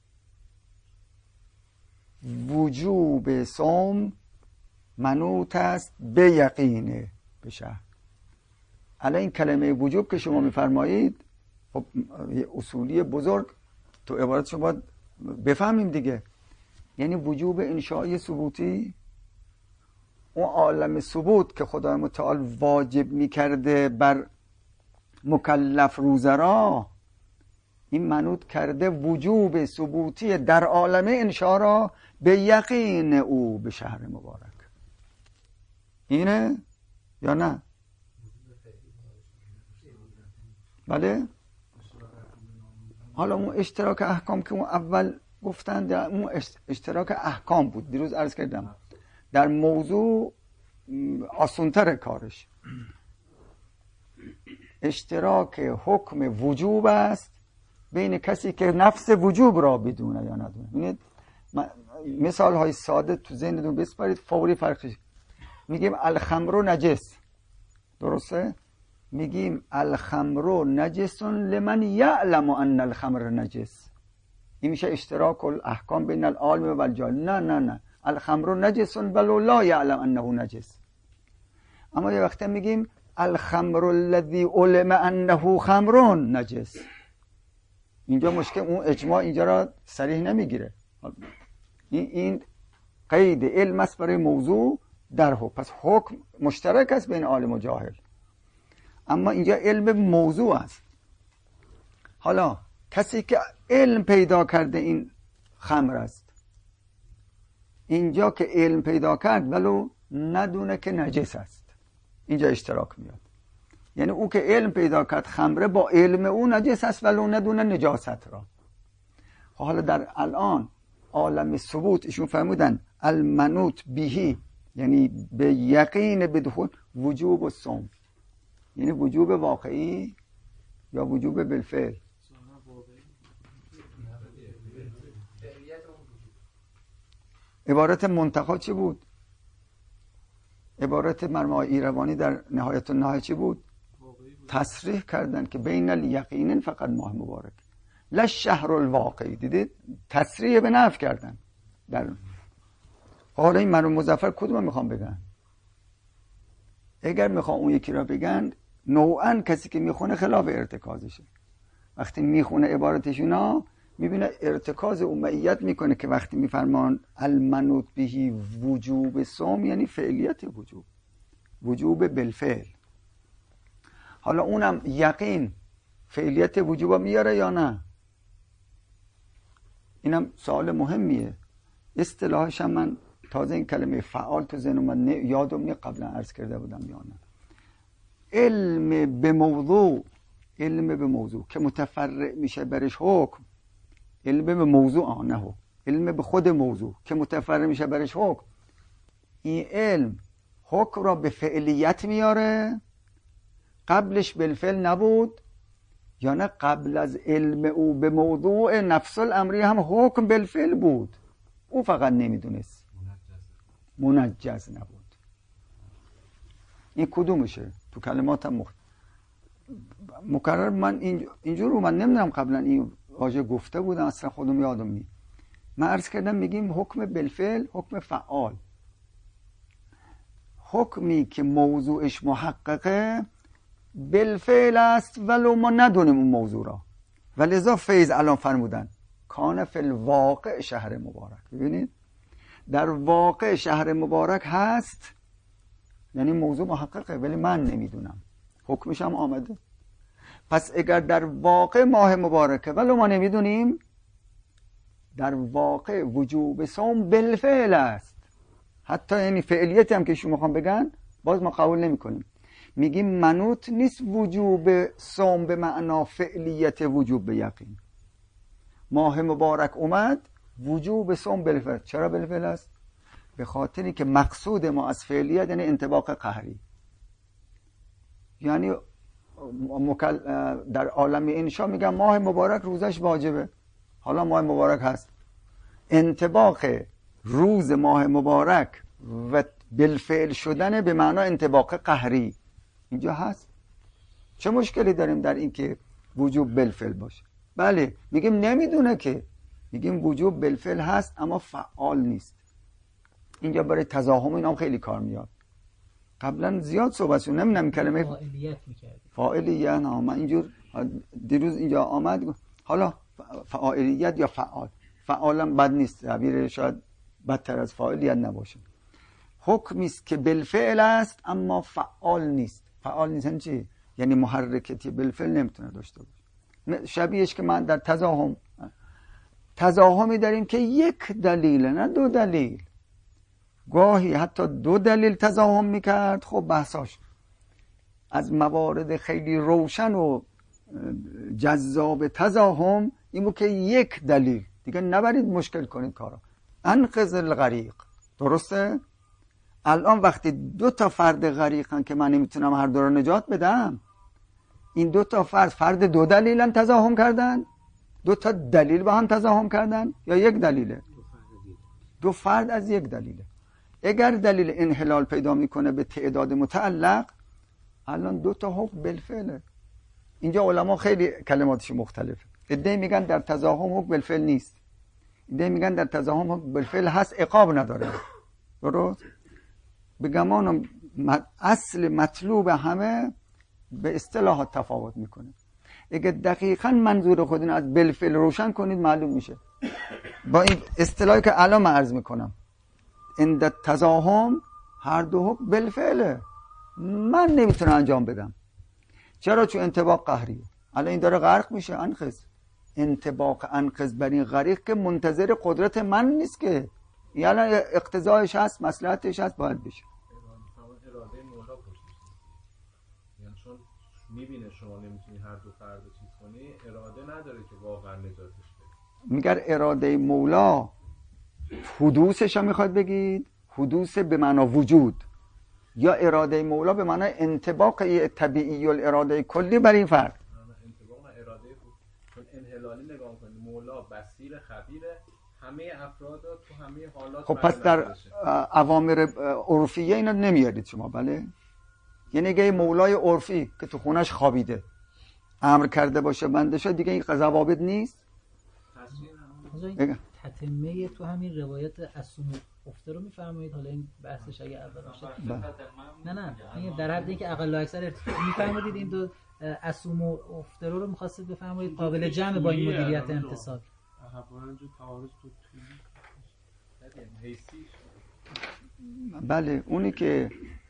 وجوب صوم منوط است به یقینه به شهر. الان این کلمه وجوب که شما میفرمایید خب یه اصولی بزرگ تو عبارت شما باید بفهمیم دیگه. یعنی وجوب انشایی ثبوتی اون عالم ثبوت که خدای متعال واجب میکرده بر مکلف روزه را این منوط کرده وجوب ثبوتی در عالم انشا را به یقین او به شهر مبارک. اینه یا نه؟ بله؟ حالا اون اشتراک احکام که اون اول گفتن اون اشتراک احکام بود. دیروز عرض کردم در موضوع آسان‌تر کارش اشتراک حکم وجوب است بین کسی که نفس وجوب را بدونه یا ندونه. ببینید مثال های ساده تو ذهنتون بسپارید فوری فرقش. میگیم الخمر نجس، درسته؟ میگیم الخمر نجس لمن یعلم ان الخمر نجس. این میشه اشتراک الاحکام بین العالم و الجاهل. نه نه نه الخمر نجس ولو لا یعلم انه نجس. اما یه وقت میگیم الخمر الذی علم انه خمر نجس. اینجا مشکل اون اجماع اینجا را صریح نمیگیره. این این قید علم است برای موضوع در حکم. پس حکم مشترک است بین عالم و جاهل، اما اینجا علم موضوع است. حالا کسی که علم پیدا کرده این خمر است، اینجا که علم پیدا کرد ولو ندونه که نجس است، اینجا اشتراک میاد. یعنی او که علم پیدا کرد خمره با علم او نجس است ولو ندونه نجاست را. حالا در الان عالم ثبوت ایشون فرمودن المنوط بهی یعنی به یقین بدخول وجوب و صوم، یعنی وجوب واقعی یا وجوب بالفعل. عبارت منتقا چی بود؟ عبارت مرحوم ایروانی در نهایت النهایه چی بود؟ تصریح کردن که بین الیقین فقط ماه مبارک لا شهر الواقعی. دیدید تصریح به نفی کردن. در حالا این مرحوم مظفر کدوم میخوام بگن؟ اگر میخوام اون یکی را بگن نوعا کسی که میخونه خلاف ارتکازشه. وقتی میخونه عبارتشونا میبینه ارتکاز امیت میکنه که وقتی میفرمان المنوط بهی وجوب صوم یعنی فعلیت وجوب، وجوب بالفعل. حالا اونم یقین فعلیت وجوب میاره یا نه؟ اینم سوال مهمیه. اصطلاحش هم من تازه این کلمه فعال تو ذهنم من یادم نی قبلا عرض کرده بودم یا نه. علم به موضوع، علم به موضوع که متفرع میشه برش حکم، علم به موضوع آه نه حکم، علم به خود موضوع که متفرع میشه برش حکم، این علم حکم را به فعلیت میاره. قبلش بالفعل نبود یا نه قبل از علم او به موضوع نفس الامری هم حکم بالفعل بود، او فقط نمیدونست، منجز نبود. این کدومشه؟ تو کلمات هم مخ... مکرر من اینجور رو من نمیدونم قبلا این واژه گفته بودم اصلا خودم یادم نی. من عرض کردم میگیم حکم بالفعل، حکم فعال. حکمی که موضوعش محققه بالفعل است ولو ما ندونیم اون موضوع را. ولذا فیض الان فرمودن کان فی الواقع شهر مبارک. ببینید در واقع شهر مبارک هست، یعنی موضوع محققه ولی من نمیدونم، حکمش هم آمده. پس اگر در واقع ماه مبارکه ولو ما نمیدونیم در واقع وجوب صوم بالفعل است. حتی یعنی فعلیت هم که شما میخوام بگن باز ما قبول نمی کنیم. میگیم منوط نیست وجوب صوم به معنا فعلیت وجوب به یقین. ماه مبارک اومد، وجوب صوم بالفعل. چرا بالفعل است؟ به خاطری که مقصود ما از فعلیت یعنی انطباق قهری. یعنی در عالم انشا میگن ماه مبارک روزش واجبه، حالا ماه مبارک هست، انطباق روز ماه مبارک و بالفعل شدن به معنا انطباق قهری اینجا هست. چه مشکلی داریم در این که وجوب بالفعل باشه؟ بله میگیم نمیدونه که، میگیم وجوب بالفعل هست اما فعال نیست. اینجا برای تزاحم اینا هم خیلی کار میاد. قبلا زیاد صحبت شد، نمیدونم کلمه فاعلیت میکردی. فاعلیت نه، من اینجور دیروز اینجا آمد. حالا فاعلیت یا فعال، فعالم بد نیست، تعبیر شاید بدتر از فاعلیت نباشه. حکمی است که بالفعل است اما فعال نیست. فعال نیست یعنی چی؟ یعنی محرکتی بالفعل نمیتونه داشته باشه. شبیهش که من در تزاحم تزاحمی داریم که یک دلیل نه دو دلیل، گاهی حتی دو دلیل تزاحم میکرد. خب بحثاش از موارد خیلی روشن و جذاب تزاحم این بود که یک دلیل دیگه نبرید مشکل کنید کارا. انقذ الغریق، درسته؟ الان وقتی دو تا فرد غریقن که من نمیتونم هر دو رو نجات بدم، این دو تا فرد فرد دو دلیلن تزاحم کردن، دو تا دلیل با هم تزاحم کردن یا یک دلیله؟ دو فرد از یک دلیله. اگر دلیل انحلال پیدا میکنه به تعداد متعلق، الان دو تا حکم بالفعله. اینجا علما خیلی کلماتش مختلفه. عده میگن در تزاحم حکم بالفعل نیست، عده میگن در تزاحم حکم بالفعل هست، عقاب نداره. درست؟ به گمان اصل مطلوب همه به اصطلاحات تفاوت میکنه. اگه دقیقاً منظور خودتون از بالفعل روشن کنید معلوم میشه. با این اصطلاحی که الان من عرض میکنم، عند تزاحم هر دو حکم بالفعله، من نمیتونم انجام بدم. چرا؟ چون انطباق قهریه. الان این داره غرق میشه، انقذ. انطباق انقذ بر این غریق که منتظر قدرت من نیست که، یعنی اقتضایش هست، مصلحتش هست، باید بشه. اراده مولا پشتش یعنی چون میبینه شما نمیتونی هر دو فرد چیز کنی، اراده نداره که واقعا نجاتش بده. میگر اراده مولا حدوثش هم میخواد بگید، حدوث به معنا وجود، یا اراده مولا به معنای انطباق طبیعی الاراده کلی بر این فرد. انطباق اراده چون انحلالی نگاه کنید، مولا بصیر خبیره، همه افراد تو همه حالات. خب پس در اوامر عرفیه اینا نمیارید شما؟ بله. یعنی اگه مولای عرفی که تو خونش خوابیده امر کرده باشه بنده شد، دیگه این ضوابط نیست. تتمه تو همین روایت اسوم افته رو میفرمایید. حالا این بحثش اگه اول باشه نه نه این در حد اینکه اقل و اکثر میفرمایید این دو اسوم افته رو می‌خواستید بفرمایید قابل جمع با این مدیریت امتصال. بله اونی که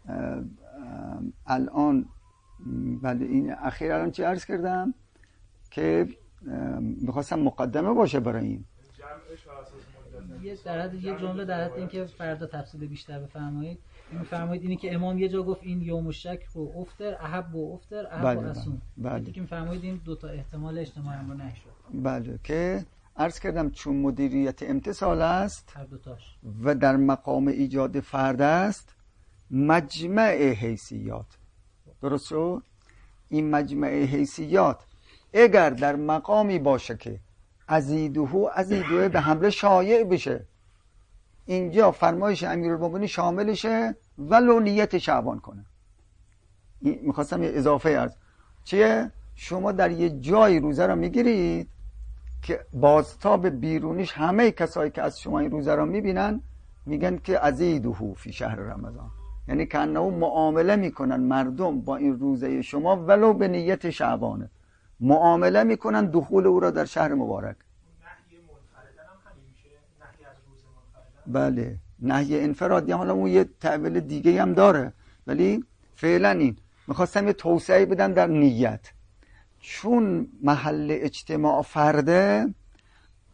الان بله این اخیر الان چی عرض کردم که میخواستم مقدمه باشه برای این یه در حد یه جمله در حد اینکه فردا تفصیل بیشتر بفرمایید. میفرمایید اینی که امام یه جا گفت این یوم الشک و افطر احب و افطر احب و اسوم. بله که میفرمایید این دو تا احتمال اجتماعی هم رو نشد. بله که عرض کردم چون مدیریت امتصال است هر دو تاش و در مقام ایجاد فرد است، مجمع حیثیات. درست شد؟ این مجمع حیثیات اگر در مقامی باشه که ازیدهو ازیدهو به حمله شایع بشه، اینجا فرمایش امیرالمومنین شاملشه ولو نیت شعبان کنه. میخواستم یه اضافه عرض چیه؟ شما در یه جای روزه را میگیرید که بازتاب بیرونیش همه کسایی که از شما این روزه را میبینن میگن که ازیدهو فی شهر رمضان، یعنی که انه معامله میکنن مردم با این روزه شما ولو به نیت شعبانه، معامله میکنن دخول او را در شهر مبارک. نهی منفردن هم همین میشه، نهی از روزه منفردن. بله نهی انفرادی، حالا اون یه تعبیر دیگه هم داره ولی فعلا این میخواستم یه توسعه بدم در نیت. چون محل اجتماع فرده،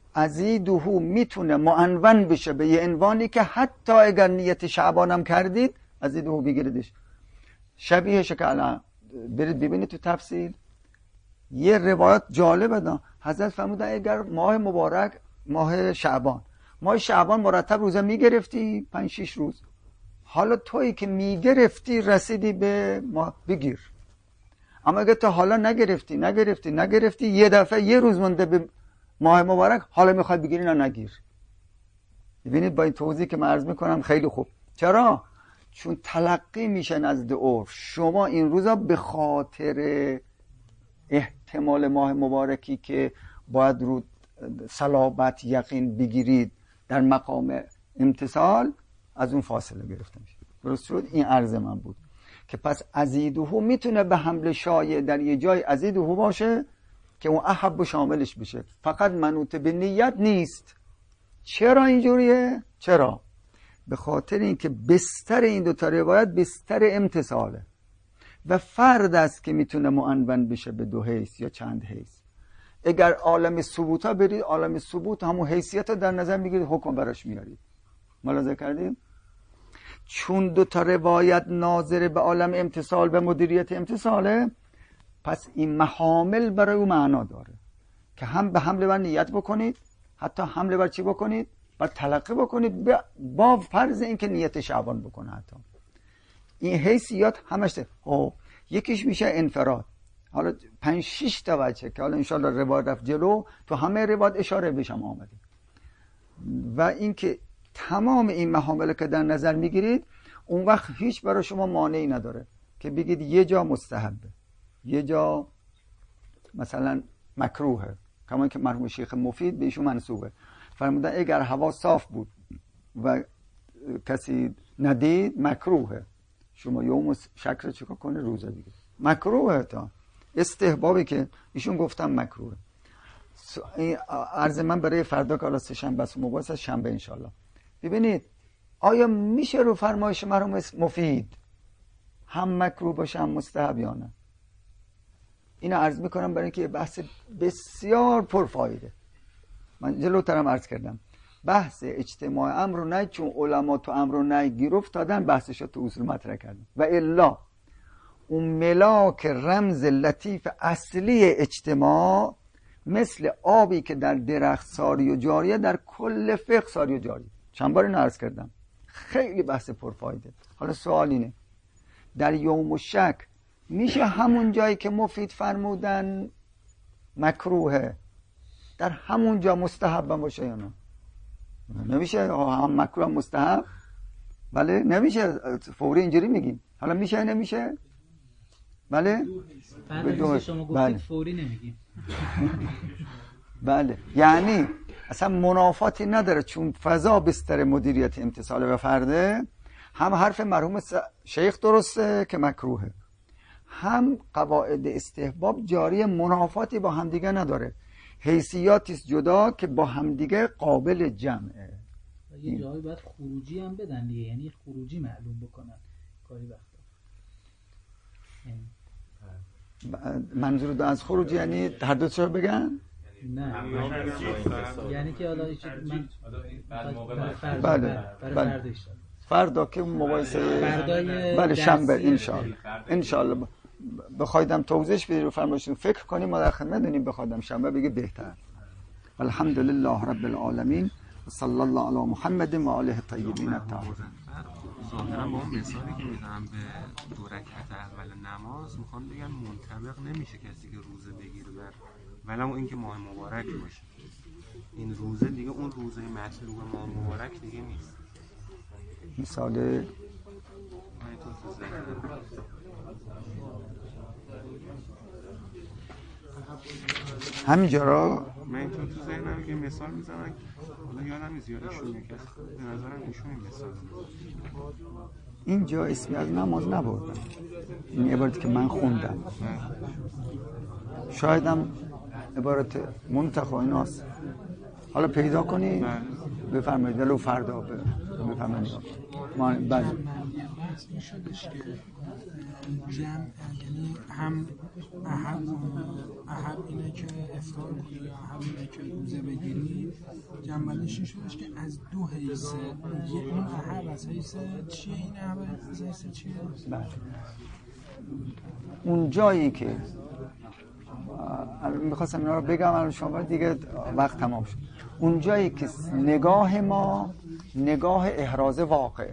ازیدهو میتونه معنون بشه به یه عنوانی که حتی اگر نیت شعبان هم کردید ازیدهو بگیریدش. شبیهشه که الان برید ببینید تو تفسیر یه روایت جالبه دا حضرت فرمودن اگر ماه مبارک ماه شعبان ماه شعبان مرتب روزه میگرفتی پنج شیش روز، حالا تویی که میگرفتی رسیدی به ماه بگیر. اما اگه تو حالا نگرفتی نگرفتی نگرفتی یه دفعه یه روز مونده به ماه مبارک حالا میخوای بگیری نه نگیر. ببینید با این توضیح که من عرض میکنم خیلی خوب. چرا؟ چون تلقی میشه نزد عرف. شما این روزا به خاطر احتمال ماه مبارکی که باید رو صلابت یقین بگیرید در مقام امتثال از اون فاصله گرفته میشه. درست شد؟ این عرض من بود که پس ازیدهو میتونه به حمل شایع در یه جای ازیدهو باشه که اون احب شاملش بشه، فقط منوط به نیت نیست. چرا اینجوریه؟ چرا؟ به خاطر اینکه بستر این دو تا روایت بستر امتثاله و فرد است که میتونه معنون بشه به دو حیث یا چند حیث. اگر عالم ثبوت ها برید، عالم ثبوت همون حیثیت رو در نظر میگیرید، حکم براش میارید. ملاحظه کردید؟ چون دو تا روایت ناظر به عالم امتثال و مدیریت امتثاله، پس این محامل برای او معنا داره که هم به حمله بر نیت بکنید، حتی حمله بر چی بکنید؟ بر تلقی بکنید با فرض اینکه نیت شعبان بکنه. حتی این حیثیات همش ده. او یکیش میشه انفراد. حالا پنج شش تا وجه که حالا انشالله روایت رفت جلو تو همه روایت اشاره بشم آمده و اینکه تمام این محامله که در نظر میگیرید اون وقت هیچ برای شما مانعی نداره که بگید یه جا مستحبه، یه جا مثلا مکروهه، کما که مرحوم شیخ مفید به ایشون منسوبه. فرمودن اگر هوا صاف بود و کسی ندید مکروهه، شما یوم شکر چیکار کنه؟ روزه دیگه مکروهه. تا استحبابی که ایشون گفتم مکروهه. عرض من برای فردا که حالا سه شنبه است، مباحث شنبه انشالله. ببینید آیا میشه رو فرمایش مرحوم مفید هم مکروه باشه هم مستحب یا نه؟ اینو عرض میکنم برای اینکه بحث بسیار پرفایده. من جلوترم عرض کردم بحث اجتماع امر و نهی، چون علما تو امر و نهی گیر افتادن بحثش رو تو اصول مطرح کردن و الا اون ملاک رمز لطیف اصلی اجتماع مثل آبی که در درخت ساری و جاریه در کل فقه ساری و جاریه. چند بار اینو عرض کردم، خیلی بحث پرفایده. حالا سوال اینه در یوم الشک میشه همون جایی که مفید فرمودن مکروهه در همون جا مستحب باشه یا نه؟ نمیشه هم مکروه هم مستحب. بله نمیشه فوری اینجوری میگیم. حالا میشه نمیشه؟ بله بعد شما گفتید بله. فوری نمیگیم. بله یعنی اصلا منافاتی نداره، چون فضا بستر مدیریت امتصال و فرده. هم حرف مرحوم شیخ درسته که مکروهه، هم قواعد استحباب جاری، منافاتی با همدیگه نداره، حیثیاتی است جدا که با همدیگه قابل جمعه. یه جایی باید خروجی هم بدن دیگه، یعنی خروجی معلوم بکنن کاری وقتا. منظور دو از خروجی یعنی هر دو چرا بگن؟ نه یعنی که حالا من بله بله فردا که مباحثه بله شنبه انشالله انشالله بخوایدم توضیحش بدید رو فرمایشتون فکر کنیم ما در خدمت دونیم. بخوایدم شنبه بگه بهتر. الحمدلله رب العالمین و صلی الله علی محمد و آله الطیبین الطاهرین. ظاهرا با اون مثالی که میزنم به دو رکعت اول نماز میخوام بگم منطبق نمیشه کسی که روزه بگیره بر ولو اینکه ماه مبارک باشه. این روزه دیگه اون روزه مطلوب ماه مبارک دیگه نیست. مثال همینجا را من اینطور تو ذهنم که مثال میزنم، حالا یادم نیست یادشون یکی است، به نظرم ایشون این مثال اینجا اسمی از نماز نبردم، این عبارتی که من خوندم شایدم عبارت منتخب ایناست. حالا پیدا کنی بفرمایید ولو فردا بفرمایید. بله بحث این شدش که جمع یعنی هم احب احب اینه که افطار کنی یا احب اینه که روزه بگیری، جنبندش این شدش که از دو حیثه، یه اون احب از حیث چیه، این احب از حیث چیه؟ اون جایی که میخواستم اینا رو بگم الان شما دیگه وقت تمام شد. اون جایی که نگاه ما نگاه احراز واقع،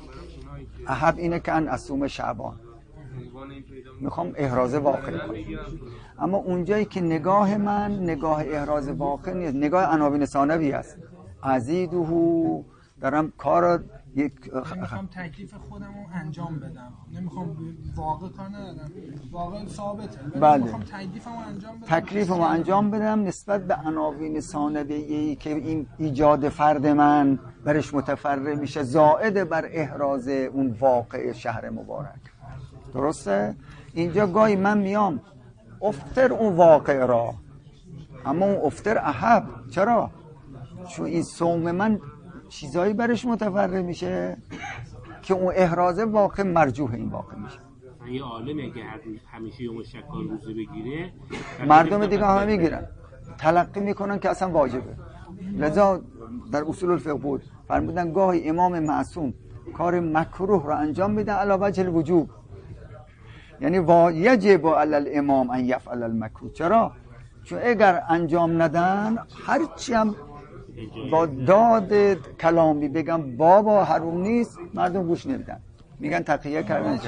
احب اینه که ان اصوم شعبان، میخوام احراز واقع کنم، اما اون جایی که نگاه من نگاه احراز واقع نیست، نگاه عناوین ثانوی است، ازیدهو دارم کار یک نمیخوام تکلیف خودم رو انجام بدم، نمیخوام واقع کار ندارم، واقع ثابته، بله. میخوام تکلیفمو انجام بدم تکلیفمو انجام بدم نسبت به عناوین ثانویه‌ای که این ایجاد فرد من برش متفرع میشه زائد بر احراز اون واقع شهر مبارک. درسته؟ اینجا گاهی من میام افطر اون واقع را، اما اون افطر احب. چرا؟ چون این صوم من چیزایی برش متفرع میشه که اون احراز واقع مرجوح این واقع میشه. یه عالمه که همیشه یوم شکار روزه بگیره، مردم دیگه همه میگیرن، تلقی میکنن که اصلا واجبه. لذا در اصول الفقه بود فرمودن گاهی امام معصوم کار مکروه رو انجام میده علی وجه الوجوب، یعنی واجب علی الامام ان یفعل المکروه. چرا؟ چون اگر انجام ندن هرچی هم با داد کلامی بگم بابا حروم نیست، مردم گوش نمیدن، میگن تقیه کردن. احب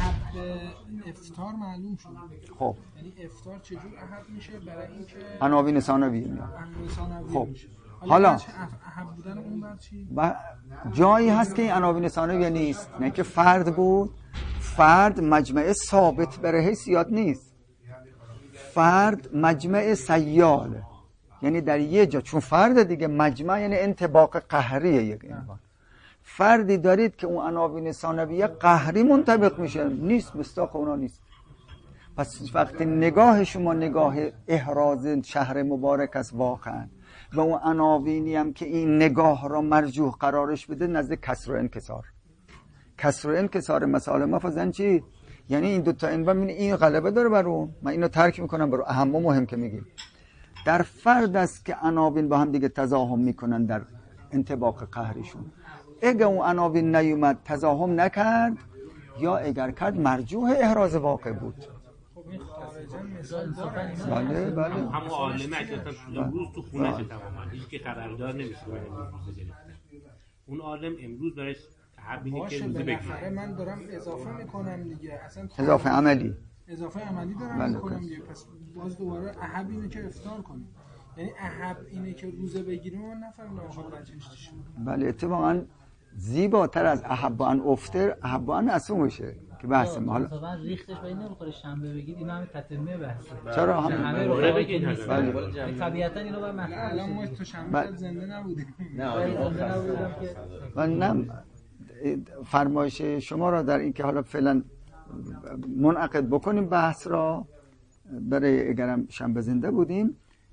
افطار معلوم شد. خب یعنی افطار چجور احب میشه؟ برای اینکه عناوین ثانویه میاد. عناوین ثانویه خب میشه. حالا احب بودن اون بر چی؟ و جایی هست که این عناوین ثانویه نیست، نه که فرد بود. فرد مجمع ثابت برای حیثیات نیست، فرد مجمع سیاله، یعنی در یه جا، چون فرد دیگه مجمع یعنی انطباق قهریه. یک عنوان فردی دارید که اون عناوین ثانویه قهری منطبق میشه، نیست، مصداق اونا نیست. پس وقتی نگاه شما نگاه احراز شهر مبارک است واقعا، و اون عناوینی هم که این نگاه را مرجوح قرارش بده نزد کسر و انکسار. کسر و انکسار مسائل ما فزن چی؟ یعنی این دوتا عنوان این غلبه داره بر اون، من اینو ترک میکنم برو اهم و مهم که میگیم. در فرد است که عناوین با هم دیگه تزاحم میکنن در انطباق قهریشون. اگه اون عناوین نیومد تزاحم نکرد، یا اگر کرد مرجوح احراز واقع بود. خب این خارجا مثال داره. بله بله. همون عالمه اصلا امروز تو خونه‌شه تماما، هیچ کی خبردار نمیشه که روزه گرفته. اون عالم امروز برایش حبینه که روزه بگیره. من دارم اضافه میکنم دیگه، اصلا اضافه عملی. اضافه عملی دارم بله میکنم دیگه. پس باز دوباره احب اینه که افطار کنیم، یعنی احب اینه که روزه بگیریم. من نفهمیدم آخر وجهش چیه. بله اتفاقا زیباتر از احب ان افطر احب ان اصومشه که بحث ما. حالا مثلا ریختش به این نمیخوره شنبه بگید، اینا همه تتمه بحثه. چرا هم همه رو دوره بگید. بله طبیعتا اینو باید مطرح الان ما تو شنبه زنده نبودیم. نه زنده نبودم که من نم فرمایش شما را در این که حالا فعلا منعقد بکنیم بحث را، برای اگرم شنبه زنده بودیم،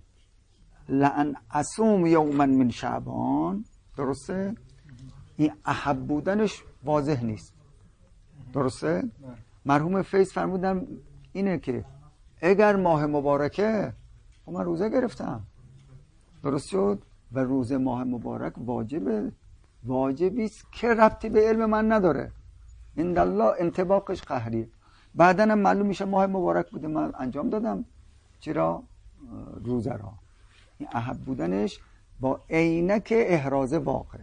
لعن اصوم یوما من شعبان. درسته؟ این احب بودنش واضح نیست. درسته؟ مرحوم فیض فرمودن اینه که اگر ماه مبارکه خب من روزه گرفتم، درست شد، و روزه ماه مبارک واجبه، واجبیست که ربطی به علم من نداره، این الله انطباقش قهریه. بعدن هم معلوم میشه ماه مبارک بوده، من انجام دادم چرا؟ روزه را. این احب بودنش با عینک احراز واقع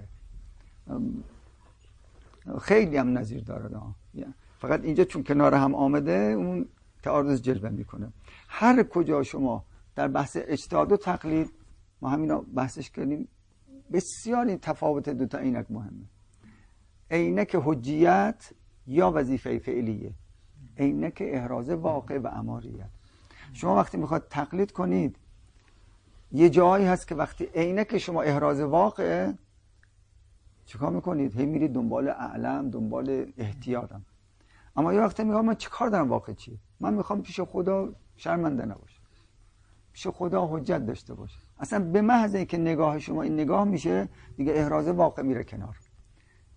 خیلی هم نظیر داره. فقط اینجا چون کنار هم آمده اون تعارض جلوه میکنه. هر کجا شما در بحث اجتهاد و تقلید، ما همینا بحثش کردیم، بسیار این تفاوت دوتا عینک مهمه. عینک حجیت یا وظیفه فعلیه، عینک احراز واقع و اماریت. شما وقتی میخواد تقلید کنید، یه جایی هست که وقتی عینک شما احراز واقع، چیکار میکنید؟ هی میرید دنبال اعلم، دنبال احتیاطم. اما یه وقتی میگم من چیکار دارم واقع چیه؟ من میخوام پیش خدا شرمنده نباشم، پیش خدا حجت داشته باشه. اصلا به محض اینکه نگاه شما این نگاه میشه، دیگه احراز واقع میره کنار.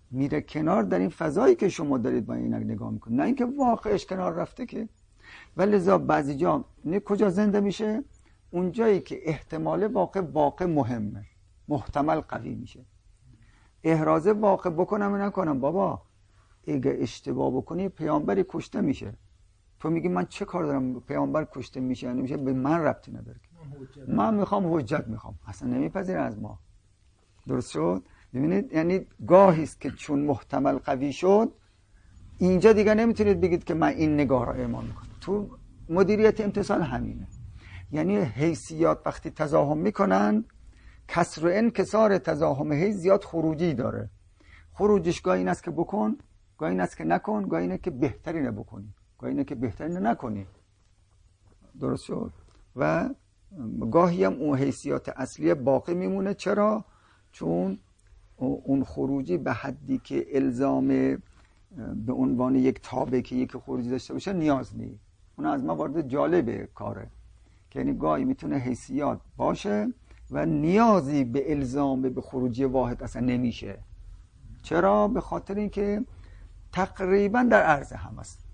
میره کنار در این فضایی که شما دارید با اینک نگاه میکنید، نه اینکه واقعش کنار رفته که. ولی لذا بعضی جا نه کجا زنده میشه؟ اون جایی که احتمال واقع واقع مهمه، محتمل قوی میشه. احراز واقع بکنم و نکنم، بابا اگه اشتباه بکنی پیامبری کشته میشه، تو میگی من چه کار دارم پیامبر کشته میشه یعنی میشه به من ربطی نداره، من میخوام حجت میخوام، اصلا نمیپذیره از ما. درست شد؟ ببینید یعنی گاهی است که چون محتمل قوی شد اینجا دیگه نمیتونید بگید که من این نگاه را اعمال میکنم. تو مدیریت امتصال همینه، یعنی حیثیات وقتی تزاحم میکنن، کسر و انکسار تزاحم حیث زیاد خروجی داره. خروجش گاهی این است که بکن، گاهی این است که نکن، گاهی اینه که بهترینه بکنی، گاهی اینه که بهترینه نکنی. درست شد؟ و گاهی هم اون حیثیات اصلی باقی میمونه. چرا؟ چون اون خروجی به حدی که الزام به عنوان یک تابع که یک خروجی داشته باشه نیاز نیست. اون از ما وارد جالبه کاره که یعنی گاهی میتونه حیثیات باشه و نیازی به الزام به خروجی واحد اصلا نمیشه. چرا؟ به خاطر اینکه تقریبا در عرض هم است.